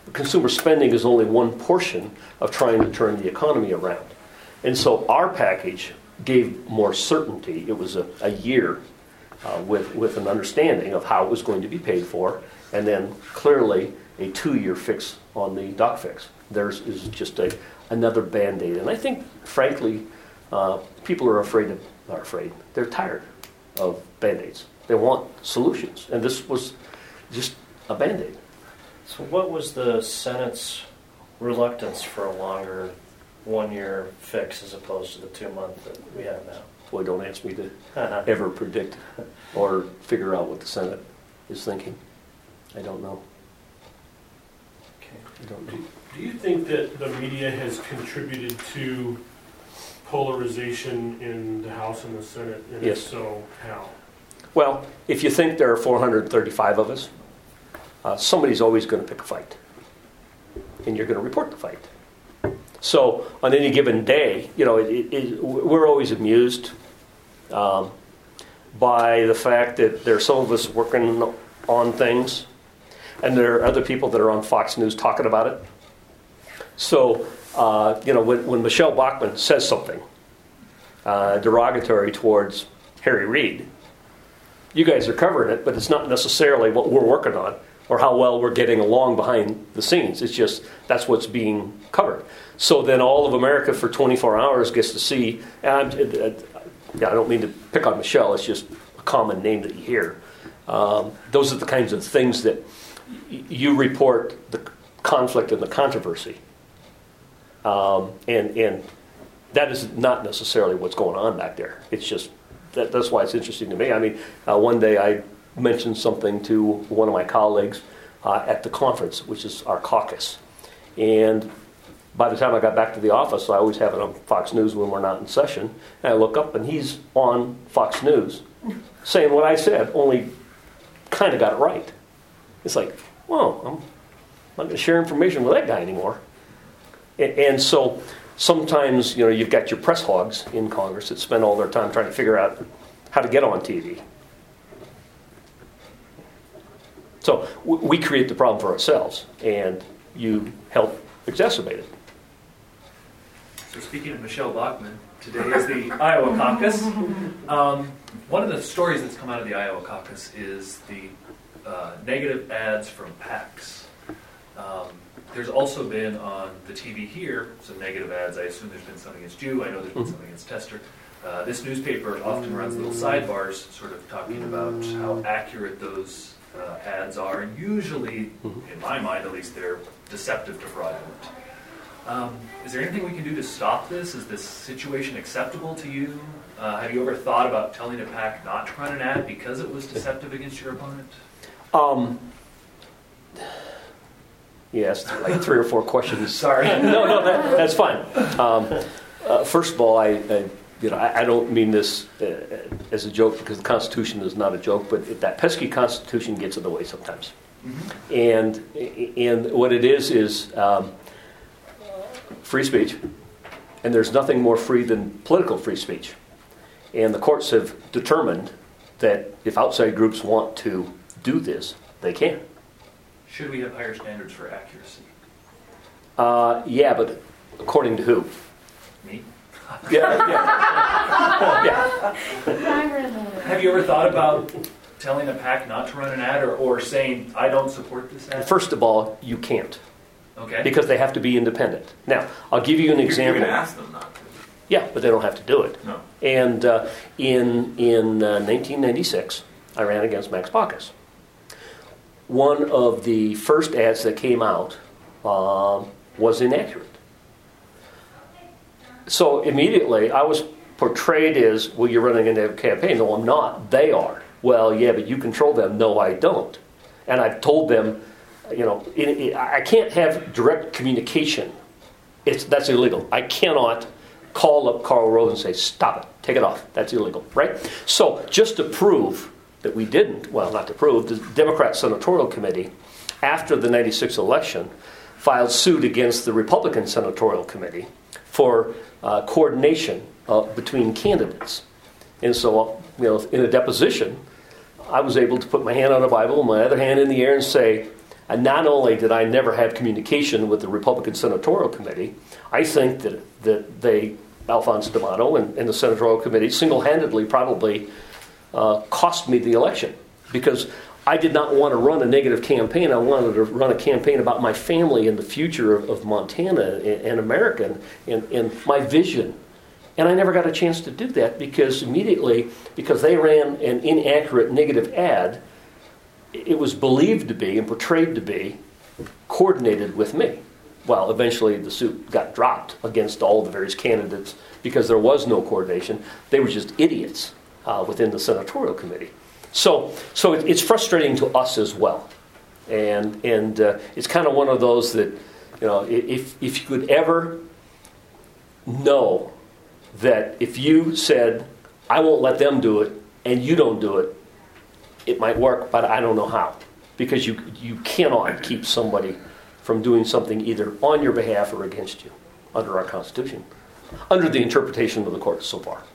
consumer spending is only one portion of trying to turn the economy around. And so our package gave more certainty. It was a, a year uh, with, with an understanding of how it was going to be paid for, and then clearly a two-year fix on the dock fix. Theirs is just a, another Band-Aid. And I think, frankly, uh, people are afraid of, not afraid, they're tired of Band-Aids. They want solutions. And this was just a Band-Aid. So what was the Senate's reluctance for a longer one-year fix as opposed to the two-month that we have now? Boy, don't ask me to ever predict or figure out what the Senate is thinking. I don't know. Okay. I don't know. Do you think that the media has contributed to polarization in the House and the Senate? And Yes. if so, how? Well, if you think there are four hundred thirty-five of us, uh, somebody's always going to pick a fight. And you're going to report the fight. So on any given day, you know, it, it, it, we're always amused um, by the fact that there are some of us working on things, and there are other people that are on Fox News talking about it. So, uh, you know, when, when Michelle Bachmann says something uh, derogatory towards Harry Reid, you guys are covering it, but it's not necessarily what we're working on or how well we're getting along behind the scenes. It's just that's what's being covered. So then all of America for twenty-four hours gets to see, and it, it, yeah, I don't mean to pick on Michelle, it's just a common name that you hear. Um, those are the kinds of things that y- you report the conflict and the controversy. Um, and, and that is not necessarily what's going on back there. It's just, that, that's why it's interesting to me. I mean, uh, one day I mentioned something to one of my colleagues uh, at the conference, which is our caucus. And by the time I got back to the office, I always have it on Fox News when we're not in session. And I look up and he's on Fox News saying what I said, only kind of got it right. It's like, well, I'm not going to share information with that guy anymore. And, and so sometimes, you know, you've got your press hogs in Congress that spend all their time trying to figure out how to get on T V. So w- we create the problem for ourselves, and you help exacerbate it. So speaking of Michelle Bachmann, today is the Iowa caucus. Um, one of the stories that's come out of the Iowa caucus is the uh, negative ads from PACs. Um, there's also been on the T V here some negative ads. I assume there's been some against you. I know there's been some against Tester. Uh, this newspaper often runs little sidebars sort of talking about how accurate those uh, ads are. And usually, in my mind at least, they're deceptive to fraudulent. Um, is there anything we can do to stop this? Is this situation acceptable to you? Uh, have you ever thought about telling a PAC not to run an ad because it was deceptive against your opponent? Um, yes, like three or four questions. Sorry. no, no, that, that's fine. Um, uh, first of all, I, I you know, I, I don't mean this uh, as a joke because the Constitution is not a joke, but it, that pesky Constitution gets in the way sometimes. Mm-hmm. And and what it is is um, free speech, and there's nothing more free than political free speech. And the courts have determined that if outside groups want to do this, they can. Should we have higher standards for accuracy? Uh, yeah, but according to who? Me? Yeah, yeah. yeah. Have you ever thought about telling a PAC not to run an ad or, or saying, I don't support this ad? First of all, you can't. Okay. Because they have to be independent. Now, I'll give you an You're, example. you're going to ask them not to. Yeah, but they don't have to do it. No. And uh, in in uh, nineteen ninety-six, I ran against Max Baucus. One of the first ads that came out um, was inaccurate. So immediately, I was portrayed as, well, you're running a campaign. No, I'm not. They are. Well, yeah, but you control them. No, I don't. And I've told them, you know, it, it, I can't have direct communication. It's that's illegal. I cannot call up Karl Rove and say, stop it, take it off. That's illegal, right? So just to prove that we didn't, well, not to prove, the Democrat Senatorial Committee, after the ninety-six election, filed suit against the Republican Senatorial Committee for uh, coordination uh, between candidates. And so, you know, in a deposition, I was able to put my hand on a Bible, my other hand in the air, and say, And not only did I never have communication with the Republican Senatorial Committee, I think that, that they, Alphonse D'Amato and, and the Senatorial Committee, single-handedly probably uh, cost me the election. Because I did not want to run a negative campaign. I wanted to run a campaign about my family and the future of, of Montana and, and America and, and my vision. And I never got a chance to do that because immediately, because they ran an inaccurate negative ad, it was believed to be and portrayed to be coordinated with me. Well, eventually the suit got dropped against all the various candidates because there was no coordination. They were just idiots uh, within the Senatorial Committee. So, so it, it's frustrating to us as well, and and uh, it's kind of one of those that, you know, if if you could ever know that if you said, I won't let them do it, and you don't do it, it might work, but I don't know how, because you you cannot keep somebody from doing something either on your behalf or against you under our Constitution, under the interpretation of the courts so far.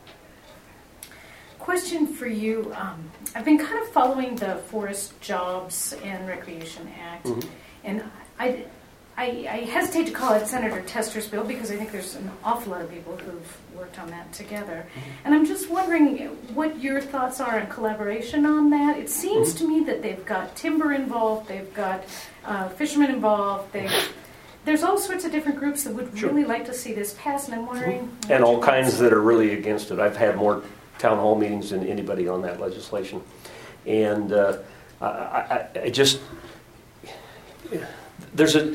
Question for you. Um, I've been kind of following the Forest Jobs and Recreation Act, mm-hmm. and I, I, I hesitate to call it Senator Tester's bill because I think there's an awful lot of people who've worked on that together. Mm-hmm. And I'm just wondering what your thoughts are on collaboration on that. It seems mm-hmm. to me that they've got timber involved, they've got uh, fishermen involved, they've There's all sorts of different groups that would sure. really like to see this pass, and I'm wondering... Mm-hmm. And all kinds that are really against it. I've had more town hall meetings than anybody on that legislation. And uh, I, I, I just... There's a...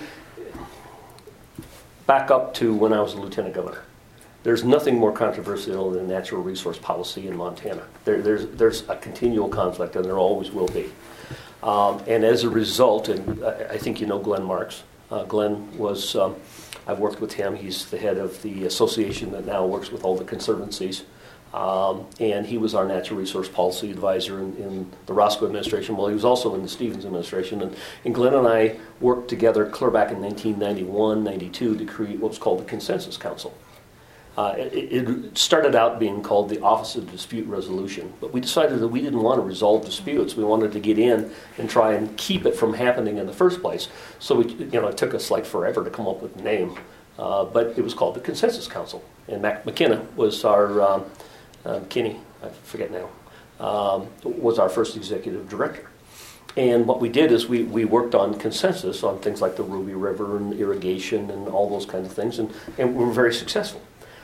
Back up to when I was a lieutenant governor. There's nothing more controversial than natural resource policy in Montana. There, there's, there's a continual conflict, and there always will be. Um, and as a result, and I, I think you know Glenn Marks. Uh, Glenn was... Um, I've worked with him. He's the head of the association that now works with all the conservancies. Um, and he was our natural resource policy advisor in, in the Roscoe administration. Well, he was also in the Stevens administration. And, and Glenn and I worked together clear back in nineteen ninety-one, ninety-two to create what was called the Consensus Council. Uh, it, it started out being called the Office of Dispute Resolution. But we decided that we didn't want to resolve disputes. We wanted to get in and try and keep it from happening in the first place. So we, you know, it took us like forever to come up with a name. Uh, but it was called the Consensus Council. And Mac McKenna was our... Um, Um, Kenny, I forget now, um, was our first executive director. And what we did is we, we worked on consensus on things like the Ruby River and irrigation and all those kinds of things, and, and we were very successful.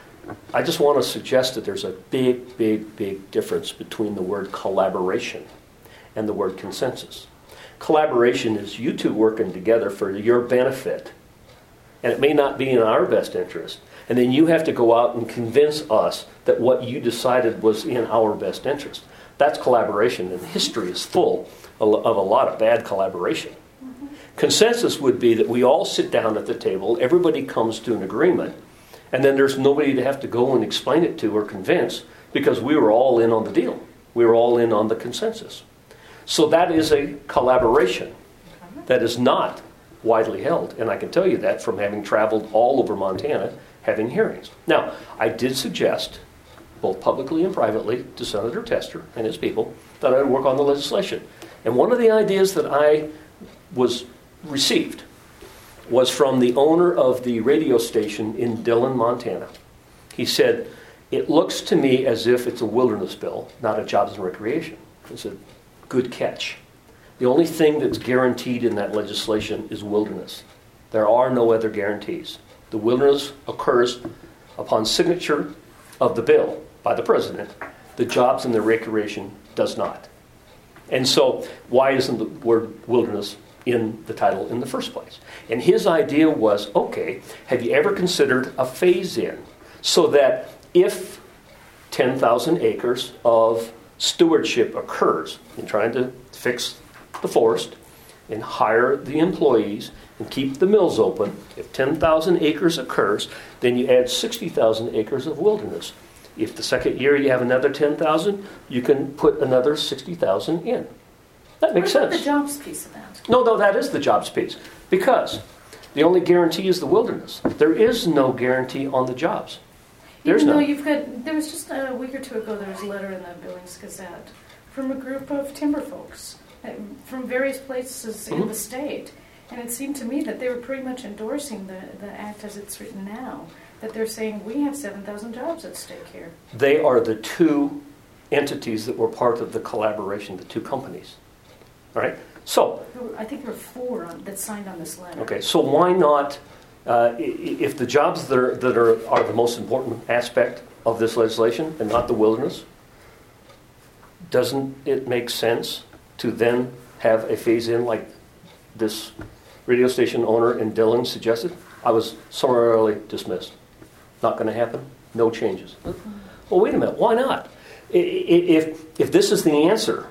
I just want to suggest that there's a big, big, big difference between the word collaboration and the word consensus. Collaboration is you two working together for your benefit, and it may not be in our best interest. And then you have to go out and convince us that what you decided was in our best interest. That's collaboration, and history is full of a lot of bad collaboration. Mm-hmm. Consensus would be that we all sit down at the table, everybody comes to an agreement, and then there's nobody to have to go and explain it to or convince because we were all in on the deal. We were all in on the consensus. So that is a collaboration that is not widely held, and I can tell you that from having traveled all over Montana having hearings. Now, I did suggest, both publicly and privately, to Senator Tester and his people, that I would work on the legislation. And one of the ideas that I was received was from the owner of the radio station in Dillon, Montana. He said, it looks to me as if it's a wilderness bill, not a jobs and recreation. I said, good catch. The only thing that's guaranteed in that legislation is wilderness. There are no other guarantees. The wilderness occurs upon signature of the bill by the president. The jobs and the recreation does not. And so why isn't the word wilderness in the title in the first place? And his idea was, okay, have you ever considered a phase-in so that if ten thousand acres of stewardship occurs in trying to fix the forest and hire the employees and keep the mills open, if ten thousand acres occurs, then you add sixty thousand acres of wilderness. If the second year you have another ten thousand, you can put another sixty thousand in. That makes what about sense. The jobs piece of that? No, no, that is the jobs piece. Because the only guarantee is the wilderness. There is no guarantee on the jobs. There's Even though none. you've got, there was just a week or two ago, there was a letter in the Billings Gazette from a group of timber folks uh, from various places in Mhm. the state. And it seemed to me that they were pretty much endorsing the, the act as it's written now, that they're saying we have seven thousand jobs at stake here. They are the two entities that were part of the collaboration, the two companies. All right? So, There were- I think there were four on, that signed on this letter. okay, so why not, uh, i- i- if the jobs that are, that are, are the most important aspect of this legislation and not the wilderness, doesn't it make sense to then have a phase-in like this radio station owner in Dillon suggested? I was summarily dismissed. Not going to happen. No changes. Well, wait a minute. Why not? I- i- If if this is the answer,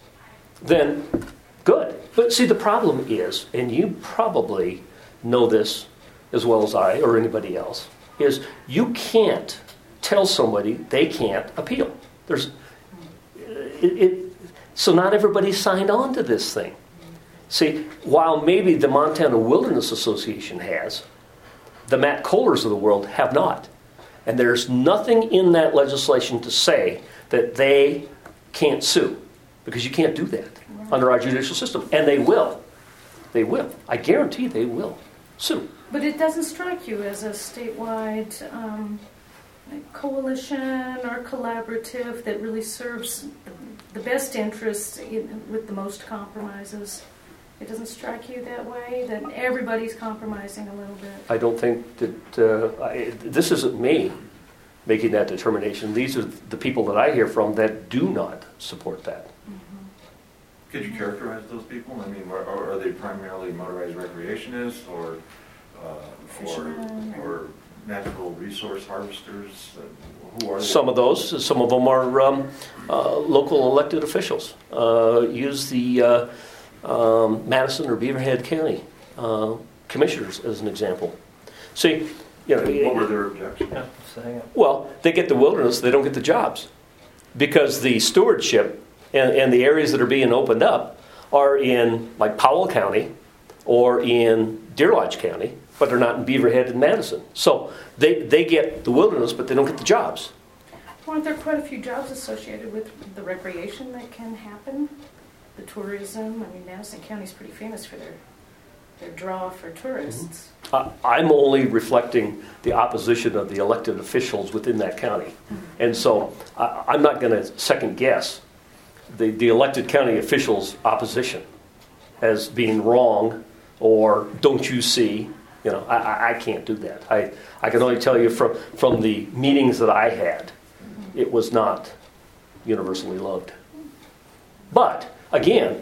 then good. But see, the problem is, and you probably know this as well as I or anybody else, is you can't tell somebody they can't appeal. There's it, it, so not everybody signed on to this thing. See, while maybe the Montana Wilderness Association has, the Matt Kohlers of the world have not. And there's nothing in that legislation to say that they can't sue, because you can't do that under our judicial system. And they will. They will. I guarantee they will sue. But it doesn't strike you as a statewide um, coalition or collaborative that really serves the best interests in, with the most compromises? It doesn't strike you that way, that everybody's compromising a little bit? I don't think that, uh, I, this isn't me making that determination. These are the people that I hear from that do not support that. Could you characterize those people? I mean, are, are they primarily motorized recreationists or uh, or, Fishermen, or- or natural resource harvesters? Uh, Who are they? Some of those, some of them are um, uh, local elected officials. Uh, use the uh, um, Madison or Beaverhead County uh, commissioners as an example. See, you know, What were their objections? Yeah, so hang on. well, they get the wilderness, they don't get the jobs. Because the stewardship and, and the areas that are being opened up are in like Powell County or in Deer Lodge County, but they're not in Beaverhead and Madison. So they, they get the wilderness, but they don't get the jobs. Aren't there quite a few jobs associated with the recreation that can happen? The tourism? I mean, Madison County's pretty famous for their, their draw for tourists. Uh, I'm only reflecting the opposition of the elected officials within that county. And so I, I'm not going to second guess the, the elected county officials' opposition as being wrong or don't you see. You know, I, I- I can't do that. I, I can only tell you from, from the meetings that I had, it was not universally loved. But, again,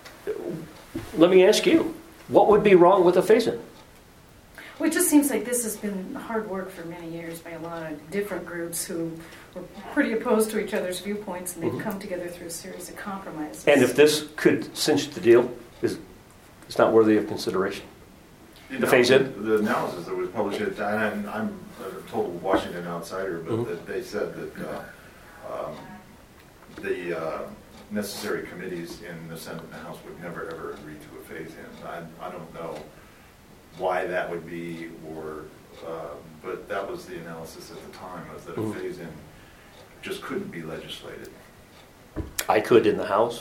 let me ask you, what would be wrong with a phase-in? Well, it just seems like this has been hard work for many years by a lot of different groups who were pretty opposed to each other's viewpoints, and they've Mhm. come together through a series of compromises. And if this could cinch the deal, is it's not worthy of consideration. The phase-in? The analysis that was published, at- and I'm a total Washington outsider, but Mhm. that they said that uh, um, the uh, necessary committees in the Senate and the House would never, ever agree to a phase-in. I, I don't know why that would be, or uh, but that was the analysis at the time, was that a Mhm. phase-in just couldn't be legislated. I could in the House.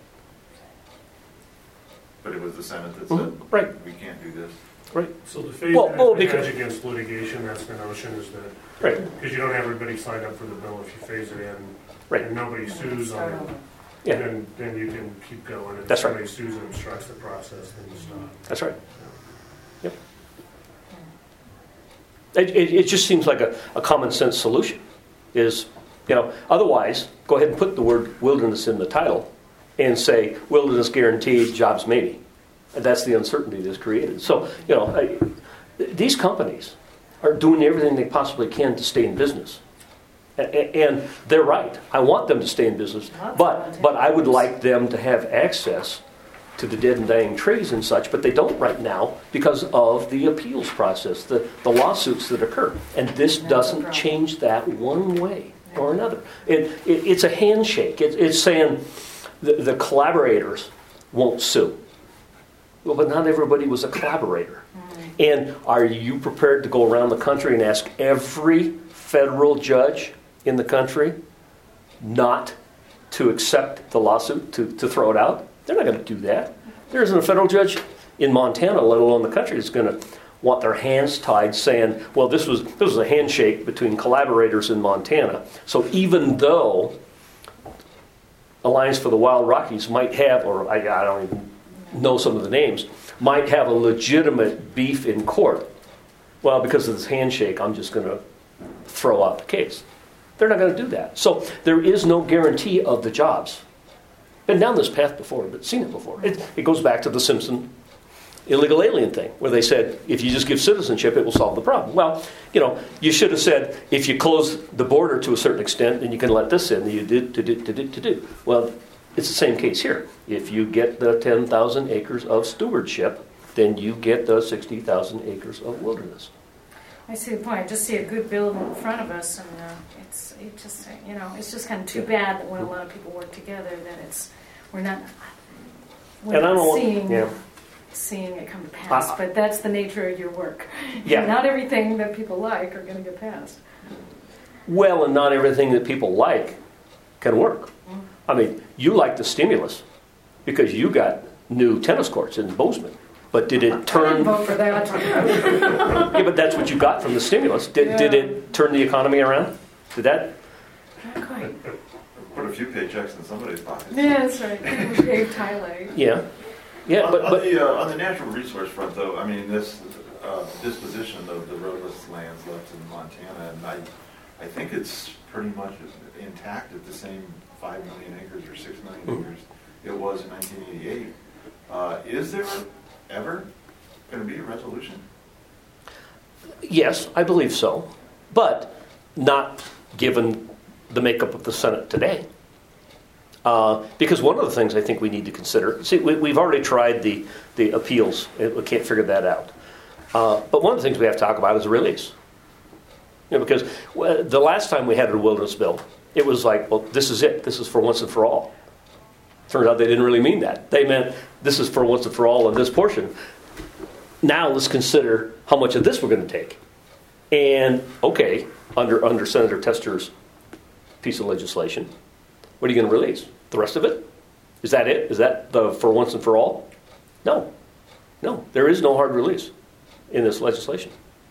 But it was the Senate that said, Mhm. Right. we can't do this. Right. So the phase Well, oh, in because- edge against litigation, that's the notion, is that, Right. because you don't have everybody sign up for the bill, if you phase it in, Right. and nobody sues on it, Yeah. then, then you can keep going. And if That's right. somebody sues and obstructs the process, then you stop. That's right. Yep. It, it, it just seems like a, a common sense solution. Is, you know, otherwise, go ahead and put the word wilderness in the title and say wilderness guaranteed, jobs maybe. And that's the uncertainty that's created. So, you know, I, these companies are doing everything they possibly can to stay in business. A- a- And they're right. I want them to stay in business. But, but I would like them to have access to the dead and dying trees and such, but they don't right now because of the appeals process, the, the lawsuits that occur. And this doesn't change that one way or another. It, it, it's a handshake. It, it's saying the, the collaborators won't sue. Well, but not everybody was a collaborator. And are you prepared to go around the country and ask every federal judge in the country not to accept the lawsuit, to, to throw it out? They're not going to do that. There isn't a federal judge in Montana, let alone the country, that's going to want their hands tied saying, well, this was this was a handshake between collaborators in Montana. So even though Alliance for the Wild Rockies might have, or I, I don't even know some of the names, might have a legitimate beef in court. Well, because of this handshake, I'm just going to throw out the case. They're not going to do that. So there is no guarantee of the jobs. Been down this path before, but seen it before. It, it goes back to the Simpson illegal alien thing, where they said, if you just give citizenship, it will solve the problem. Well, you know, you should have said, if you close the border to a certain extent, then you can let this in. You did, to do, to do, to do. Well, it's the same case here. If you get the ten thousand acres of stewardship, then you get the sixty thousand acres of wilderness. I see the point. I just see a good bill in front of us, and uh, it's it just you know it's just kind of too bad that when a lot of people work together, that it's we're not we're And I not don't want- seeing yeah. seeing it come to pass. Uh, but that's the nature of your work. Yeah. Not everything that people like are going to get passed. Well, and not everything that people like can work. I mean, you like the stimulus because you got new tennis courts in Bozeman. But did it I didn't turn... vote for that. Yeah, but that's what you got from the stimulus. Did, Yeah. did it turn the economy around? Did that? Not quite. Put a few paychecks in somebody's pocket. Yeah, that's right. Dave Tyler. Yeah. Yeah, on, but... on, but the, uh, on the natural resource front, though, I mean, this uh, disposition of the roadless lands left in Montana, and I, I think it's pretty much intact at the same five million acres or six million Mhm. acres it was in nineteen eighty-eight. Uh, is there ever going to be a resolution? Yes, I believe so. But not given the makeup of the Senate today. Uh, because one of the things I think we need to consider, see, we, we've already tried the, the appeals. We can't figure that out. Uh, but one of the things we have to talk about is a release. You know, because well, the last time we had a wilderness bill, it was like, well, this is it. This is for once and for all. Turns out they didn't really mean that. They meant this is for once and for all in this portion. Now let's consider how much of this we're going to take. And, okay, under under Senator Tester's piece of legislation, what are you going to release? The rest of it? Is that it? Is that the for once and for all? No. No. There is no hard release in this legislation.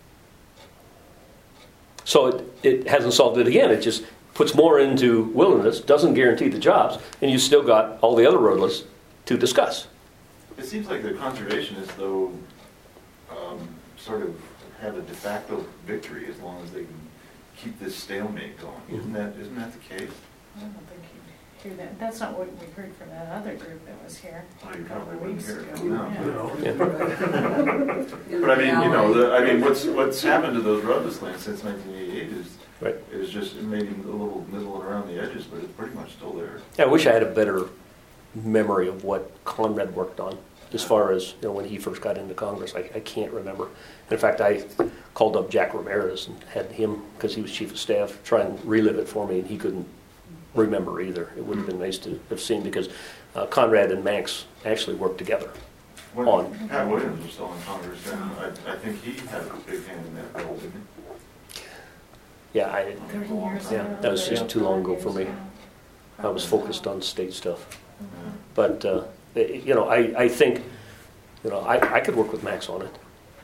So it, it hasn't solved it again. It just puts more into wilderness, doesn't guarantee the jobs, and you still got all the other roadless to discuss. It seems like the conservationists, though, um, sort of have a de facto victory as long as they can keep this stalemate going. Mm-hmm. Isn't that isn't that the case? I don't think you hear that. That's not what we heard from that other group that was here. Oh, you a couple probably of wouldn't weeks hear it ago. from them. Yeah. Yeah. But I mean, you know, the, I mean, what's what's happened to those roadless lands since nineteen eighty-eight is Right. is just maybe a little nibbling around the edges, but it's pretty much still there. I wish I had a better memory of what Conrad worked on as far as, you know, when he first got into Congress. I, I can't remember. In fact, I called up Jack Ramirez and had him, because he was chief of staff, try and relive it for me, and he couldn't remember either. It would have been nice to have seen, because uh, Conrad and Manx actually worked together. When On. Pat Williams was still in Congress, and I, I think he had a big hand in that bill, didn't he? Yeah, I, thirty years Yeah, ago. that was just too long ago for me. I was focused on state stuff. But, uh, you know, I, I think, you know, I, I could work with Max on it.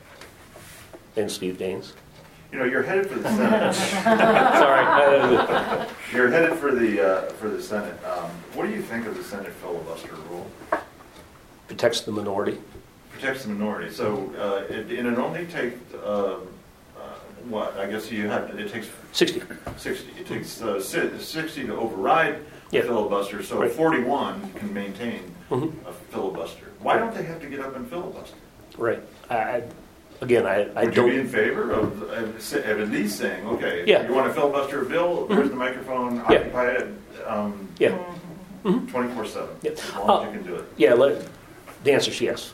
And Steve Daines. You know, you're headed for the Senate. Sorry. Uh, You're headed for the uh, for the Senate. Um, what do you think of the Senate filibuster rule? protects the minority. Protects the minority. So uh, it, and it only takes uh, uh, what? I guess you have. It takes sixty. sixty. It takes uh, si- sixty to override Yeah. the filibuster. So Right. forty-one can maintain Mhm. a filibuster. Why don't they have to get up and filibuster? Right. I, I, again, I, I Would don't. you be in favor of, of, sa- of at least saying, okay, Yeah. you want to filibuster a bill? Here's the microphone. Yeah. Occupy it. Um, Yeah. Mhm. twenty-four seven. Yeah. As long Uh, as you can do it. Yeah, let, the answer is yes.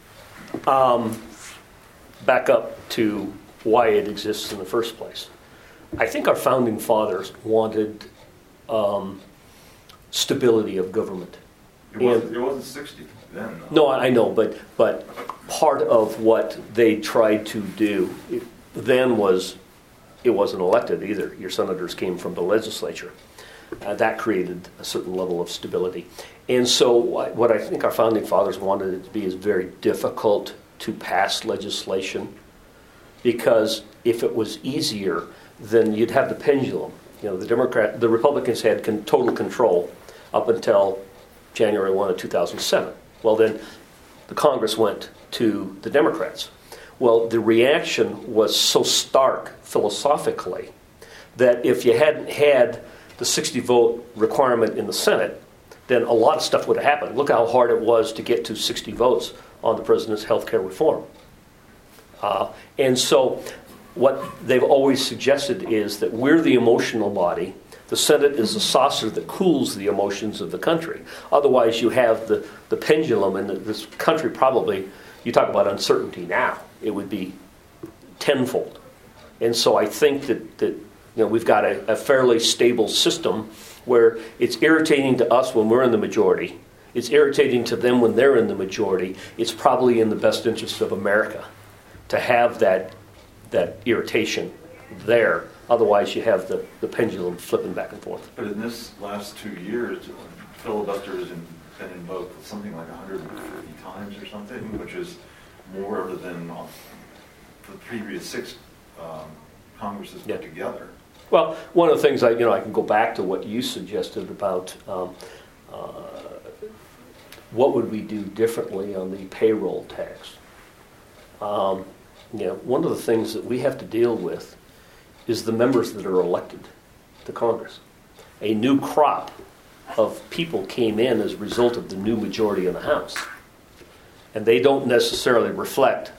Um, back up to why it exists in the first place. I think our founding fathers wanted um, stability of government. It wasn't, it wasn't sixty then. though. No, I know, but but part of what they tried to do it, then was it wasn't elected either. Your senators came from the legislature. Uh, that created a certain level of stability. And so what what I think our founding fathers wanted it to be is very difficult to pass legislation, because if it was easier, then you'd have the pendulum. You know, the Democrat, the Republicans had con- total control up until January first of two thousand seven. Well, then the Congress went to the Democrats. Well, the reaction was so stark philosophically that if you hadn't had the sixty vote requirement in the Senate, then a lot of stuff would have happened. Look how hard it was to get to sixty votes on the president's health care reform. Uh, and so what they've always suggested is that we're the emotional body. The Senate is the saucer that cools the emotions of the country. Otherwise, you have the, the pendulum, and this country probably, you talk about uncertainty now, it would be tenfold. And so I think that, that you know, we've got a, a fairly stable system where it's irritating to us when we're in the majority. It's irritating to them when they're in the majority. It's probably in the best interest of America to have that that irritation there. Otherwise, you have the, the pendulum flipping back and forth. But in this last two years, filibuster has been invoked something like one hundred fifty times or something, which is more than the previous six um, Congresses put Yeah. together. Well, one of the things I, you know, I can go back to what you suggested about um, uh, what would we do differently on the payroll tax. Um, you know, one of the things that we have to deal with is the members that are elected to Congress. A new crop of people came in as a result of the new majority in the House, and they don't necessarily reflect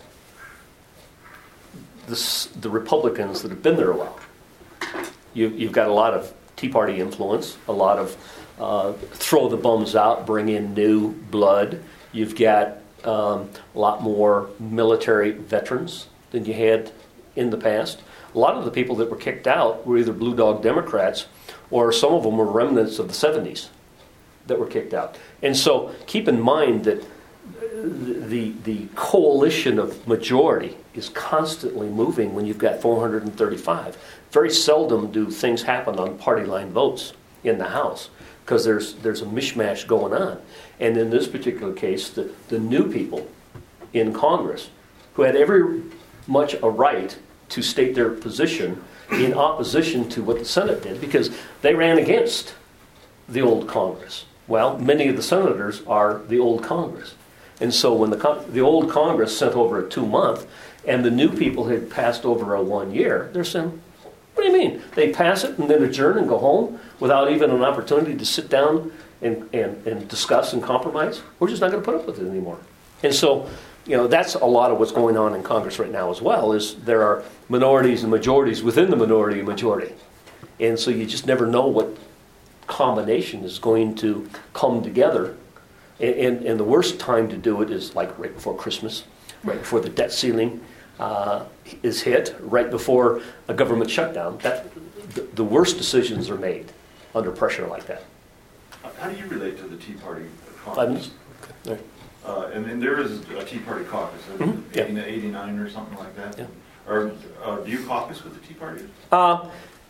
the, the Republicans that have been there a while. You, you've got a lot of Tea Party influence, a lot of uh, throw the bums out, bring in new blood. You've got um, a lot more military veterans than you had in the past. A lot of the people that were kicked out were either Blue Dog Democrats, or some of them were remnants of the seventies that were kicked out. And so keep in mind that the, the coalition of majority is constantly moving when you've got four hundred thirty-five. Very seldom do things happen on party line votes in the House, because there's there's a mishmash going on. And in this particular case, the, the new people in Congress, who had every much a right to state their position in opposition to what the Senate did, because they ran against the old Congress. Well, many of the senators are the old Congress. And so when the the old Congress sent over a two-month, and the new people had passed over a one-year, they're saying, what do you mean? They pass it and then adjourn and go home without even an opportunity to sit down and, and, and discuss and compromise? We're just not going to put up with it anymore. And so, you know, that's a lot of what's going on in Congress right now as well, is there are minorities and majorities within the minority and majority. And so you just never know what combination is going to come together. And, and, and the worst time to do it is like right before Christmas, right before the debt ceiling uh, is hit, right before a government shutdown. That the, the worst decisions are made under pressure like that. How do you relate to the Tea Party caucus? Okay. Uh, and then there is a Tea Party caucus, Mm-hmm. Yeah. eighty-nine or something like that. Yeah. Or uh, do you caucus with the Tea Party? Uh,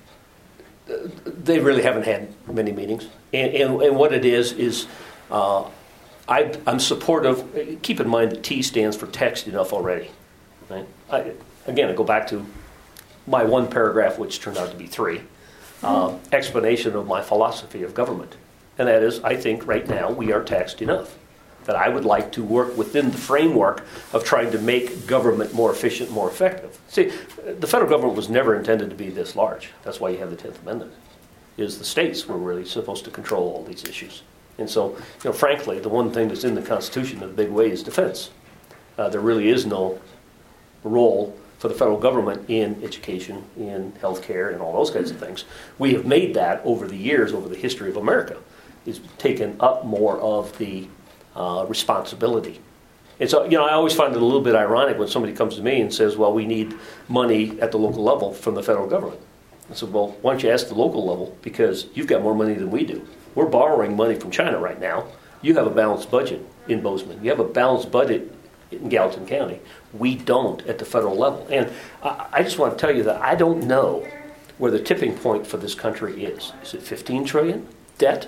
they really haven't had many meetings. And, and, and what it is, is uh, I, I'm supportive. Keep in mind that T stands for text enough already. Right? I, again, I go back to my one paragraph, which turned out to be three, uh, explanation of my philosophy of government. And that is, I think right now we are taxed enough. That I would like to work within the framework of trying to make government more efficient, more effective. See, the federal government was never intended to be this large. That's why you have the tenth Amendment. Is the states were really supposed to control all these issues. And so, you know, frankly, the one thing that's in the Constitution in a big way is defense. Uh, there really is no role for the federal government in education, in health care, and all those kinds of things. We have made that over the years, over the history of America, is taken up more of the Uh, responsibility. And so, you know, I always find it a little bit ironic when somebody comes to me and says, well, we need money at the local level from the federal government. I said, well, why don't you ask the local level, because you've got more money than we do. We're borrowing money from China right now. You have a balanced budget in Bozeman. You have a balanced budget in Gallatin County. We don't at the federal level. And I, I just want to tell you that I don't know where the tipping point for this country is. Is it fifteen trillion dollars debt?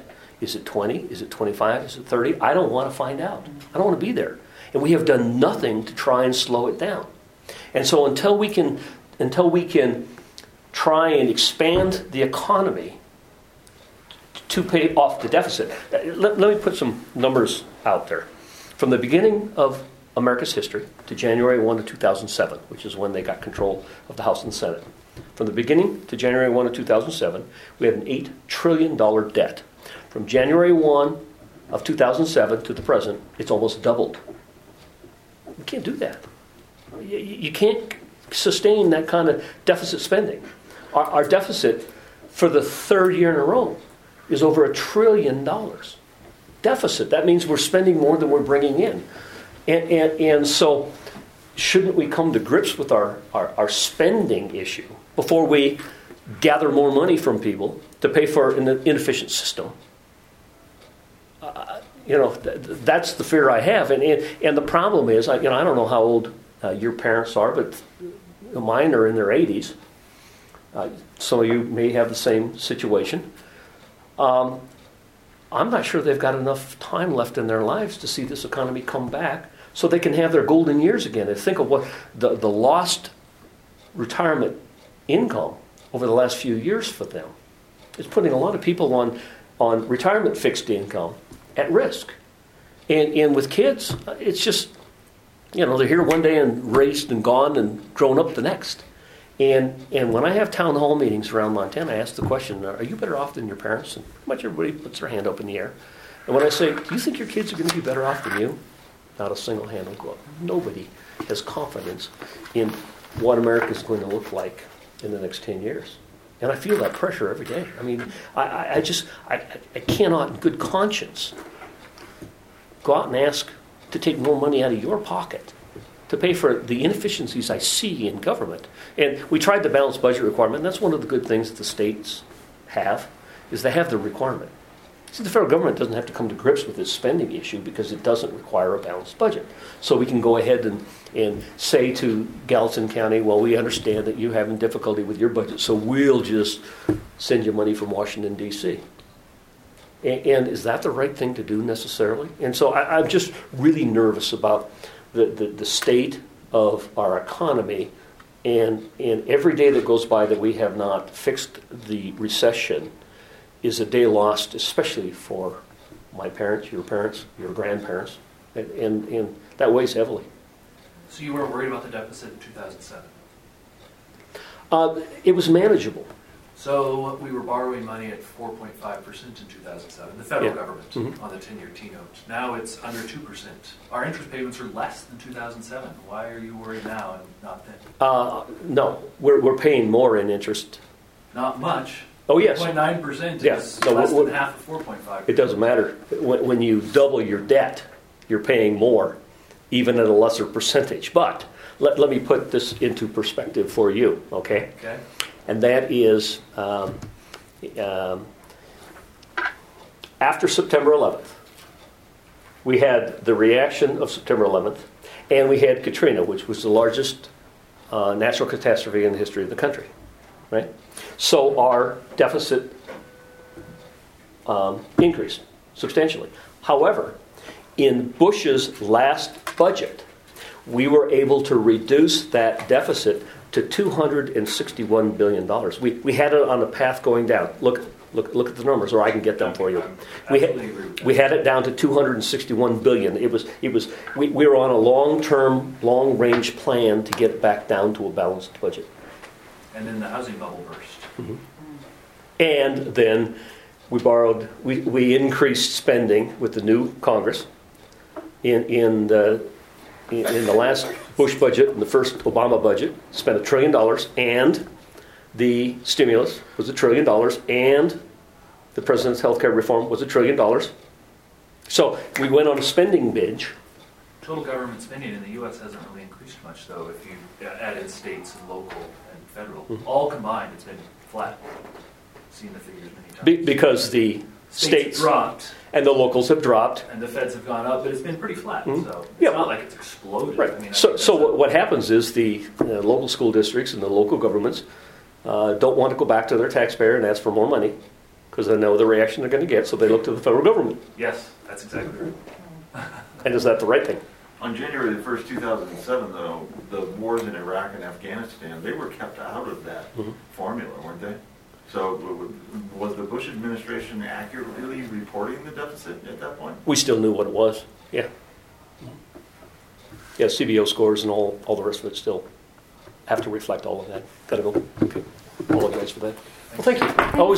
Is it twenty? Is it twenty-five? Is it thirty? I don't want to find out. I don't want to be there. And we have done nothing to try and slow it down. And so until we can, until we can try and expand the economy to pay off the deficit, let, let me put some numbers out there. From the beginning of America's history to January first of two thousand seven, which is when they got control of the House and Senate. From the beginning to January first of two thousand seven, we had an eight trillion dollars debt. From January first of two thousand seven to the present, it's almost doubled. You can't do that. You, you can't sustain that kind of deficit spending. Our, our deficit for the third year in a row is over a trillion dollars. Deficit. That means we're spending more than we're bringing in. And, and, and so shouldn't we come to grips with our, our, our spending issue before we gather more money from people to pay for an inefficient system? Uh, you know, th- that's the fear I have. And, and, and the problem is, I, you know, I don't know how old uh, your parents are, but mine are in their eighties. Uh, some of you may have the same situation. Um, I'm not sure they've got enough time left in their lives to see this economy come back so they can have their golden years again. And think of what the, the lost retirement income over the last few years for them. It's putting a lot of people on, on retirement fixed income at risk. And, and with kids, it's just, you know, they're here one day and raised and gone and grown up the next. And and when I have town hall meetings around Montana, I ask the question, are you better off than your parents? And pretty much everybody puts their hand up in the air. And when I say, do you think your kids are going to be better off than you? Not a single hand will go up. Nobody has confidence in what America is going to look like in the next ten years. And I feel that pressure every day. I mean, I, I, I just, I, I cannot in good conscience go out and ask to take more money out of your pocket to pay for the inefficiencies I see in government. And we tried the balanced budget requirement, and that's one of the good things that the states have, is they have the requirement. See, the federal government doesn't have to come to grips with this spending issue because it doesn't require a balanced budget. So we can go ahead and, and say to Gallatin County, well, we understand that you're having difficulty with your budget, so we'll just send you money from Washington, D C And, and is that the right thing to do necessarily? And so I, I'm just really nervous about The, the, the state of our economy, and, and every day that goes by that we have not fixed the recession is a day lost, especially for my parents, your parents, your grandparents, and, and, and that weighs heavily. So you weren't worried about the deficit in two thousand seven? Uh, it was manageable. So we were borrowing money at four point five percent in two thousand seven, the federal Yeah. government, Mm-hmm. on the ten-year T-note. Now it's under two percent. Our interest payments are less than two thousand seven. Why are you worried now and not then? Uh, no, we're, we're paying more in interest. Not much. Oh, yes. zero point nine percent Yeah. is No, less we're- than half of four point five. It doesn't matter. When, when you double your debt, you're paying more, even at a lesser percentage. But let, let me put this into perspective for you, okay? Okay. And that is um, um, after September eleventh, we had the reaction of September eleventh, and we had Katrina, which was the largest uh, natural catastrophe in the history of the country, right? So our deficit um, increased substantially. However, in Bush's last budget, we were able to reduce that deficit to two hundred sixty-one billion dollars. We we had it on a path going down. Look look look at the numbers, or I can get them for you. We had, we had it down to two hundred sixty-one billion dollars. It was it was we, we were on a long-term, long-range plan to get it back down to a balanced budget. And then the housing bubble burst. Mm-hmm. And then we borrowed. We we increased spending with the new Congress in in the. In the last Bush budget and the first Obama budget, spent a trillion dollars, and the stimulus was a trillion dollars, and the president's health care reform was a trillion dollars. So we went on a spending binge. Total government spending in the U S hasn't really increased much, though, if you add in states and local and federal. Mm-hmm. All combined, it's been flat. I've seen the figures many times. Be- because the states, states dropped. And the locals have dropped. And the feds have gone up, but it's been pretty flat. Mm-hmm. So it's yeah. not like it's exploded. Right. I mean, I so so what, what happens is the uh, local school districts and the local governments uh, don't want to go back to their taxpayer and ask for more money. because they know the reaction they're going to get, so they look to the federal government. Yes, that's exactly right. And is that the right thing? On January the first, two thousand seven, though, the wars in Iraq and Afghanistan, they were kept out of that Mhm. formula, weren't they? So w- w- was the Bush administration accurately reporting the deficit at that point? We still knew what it was. Yeah. Yeah, C B O scores and all, all the rest of it still have to reflect all of that. Got to go. Okay. Apologize for that. Well, thank you. Always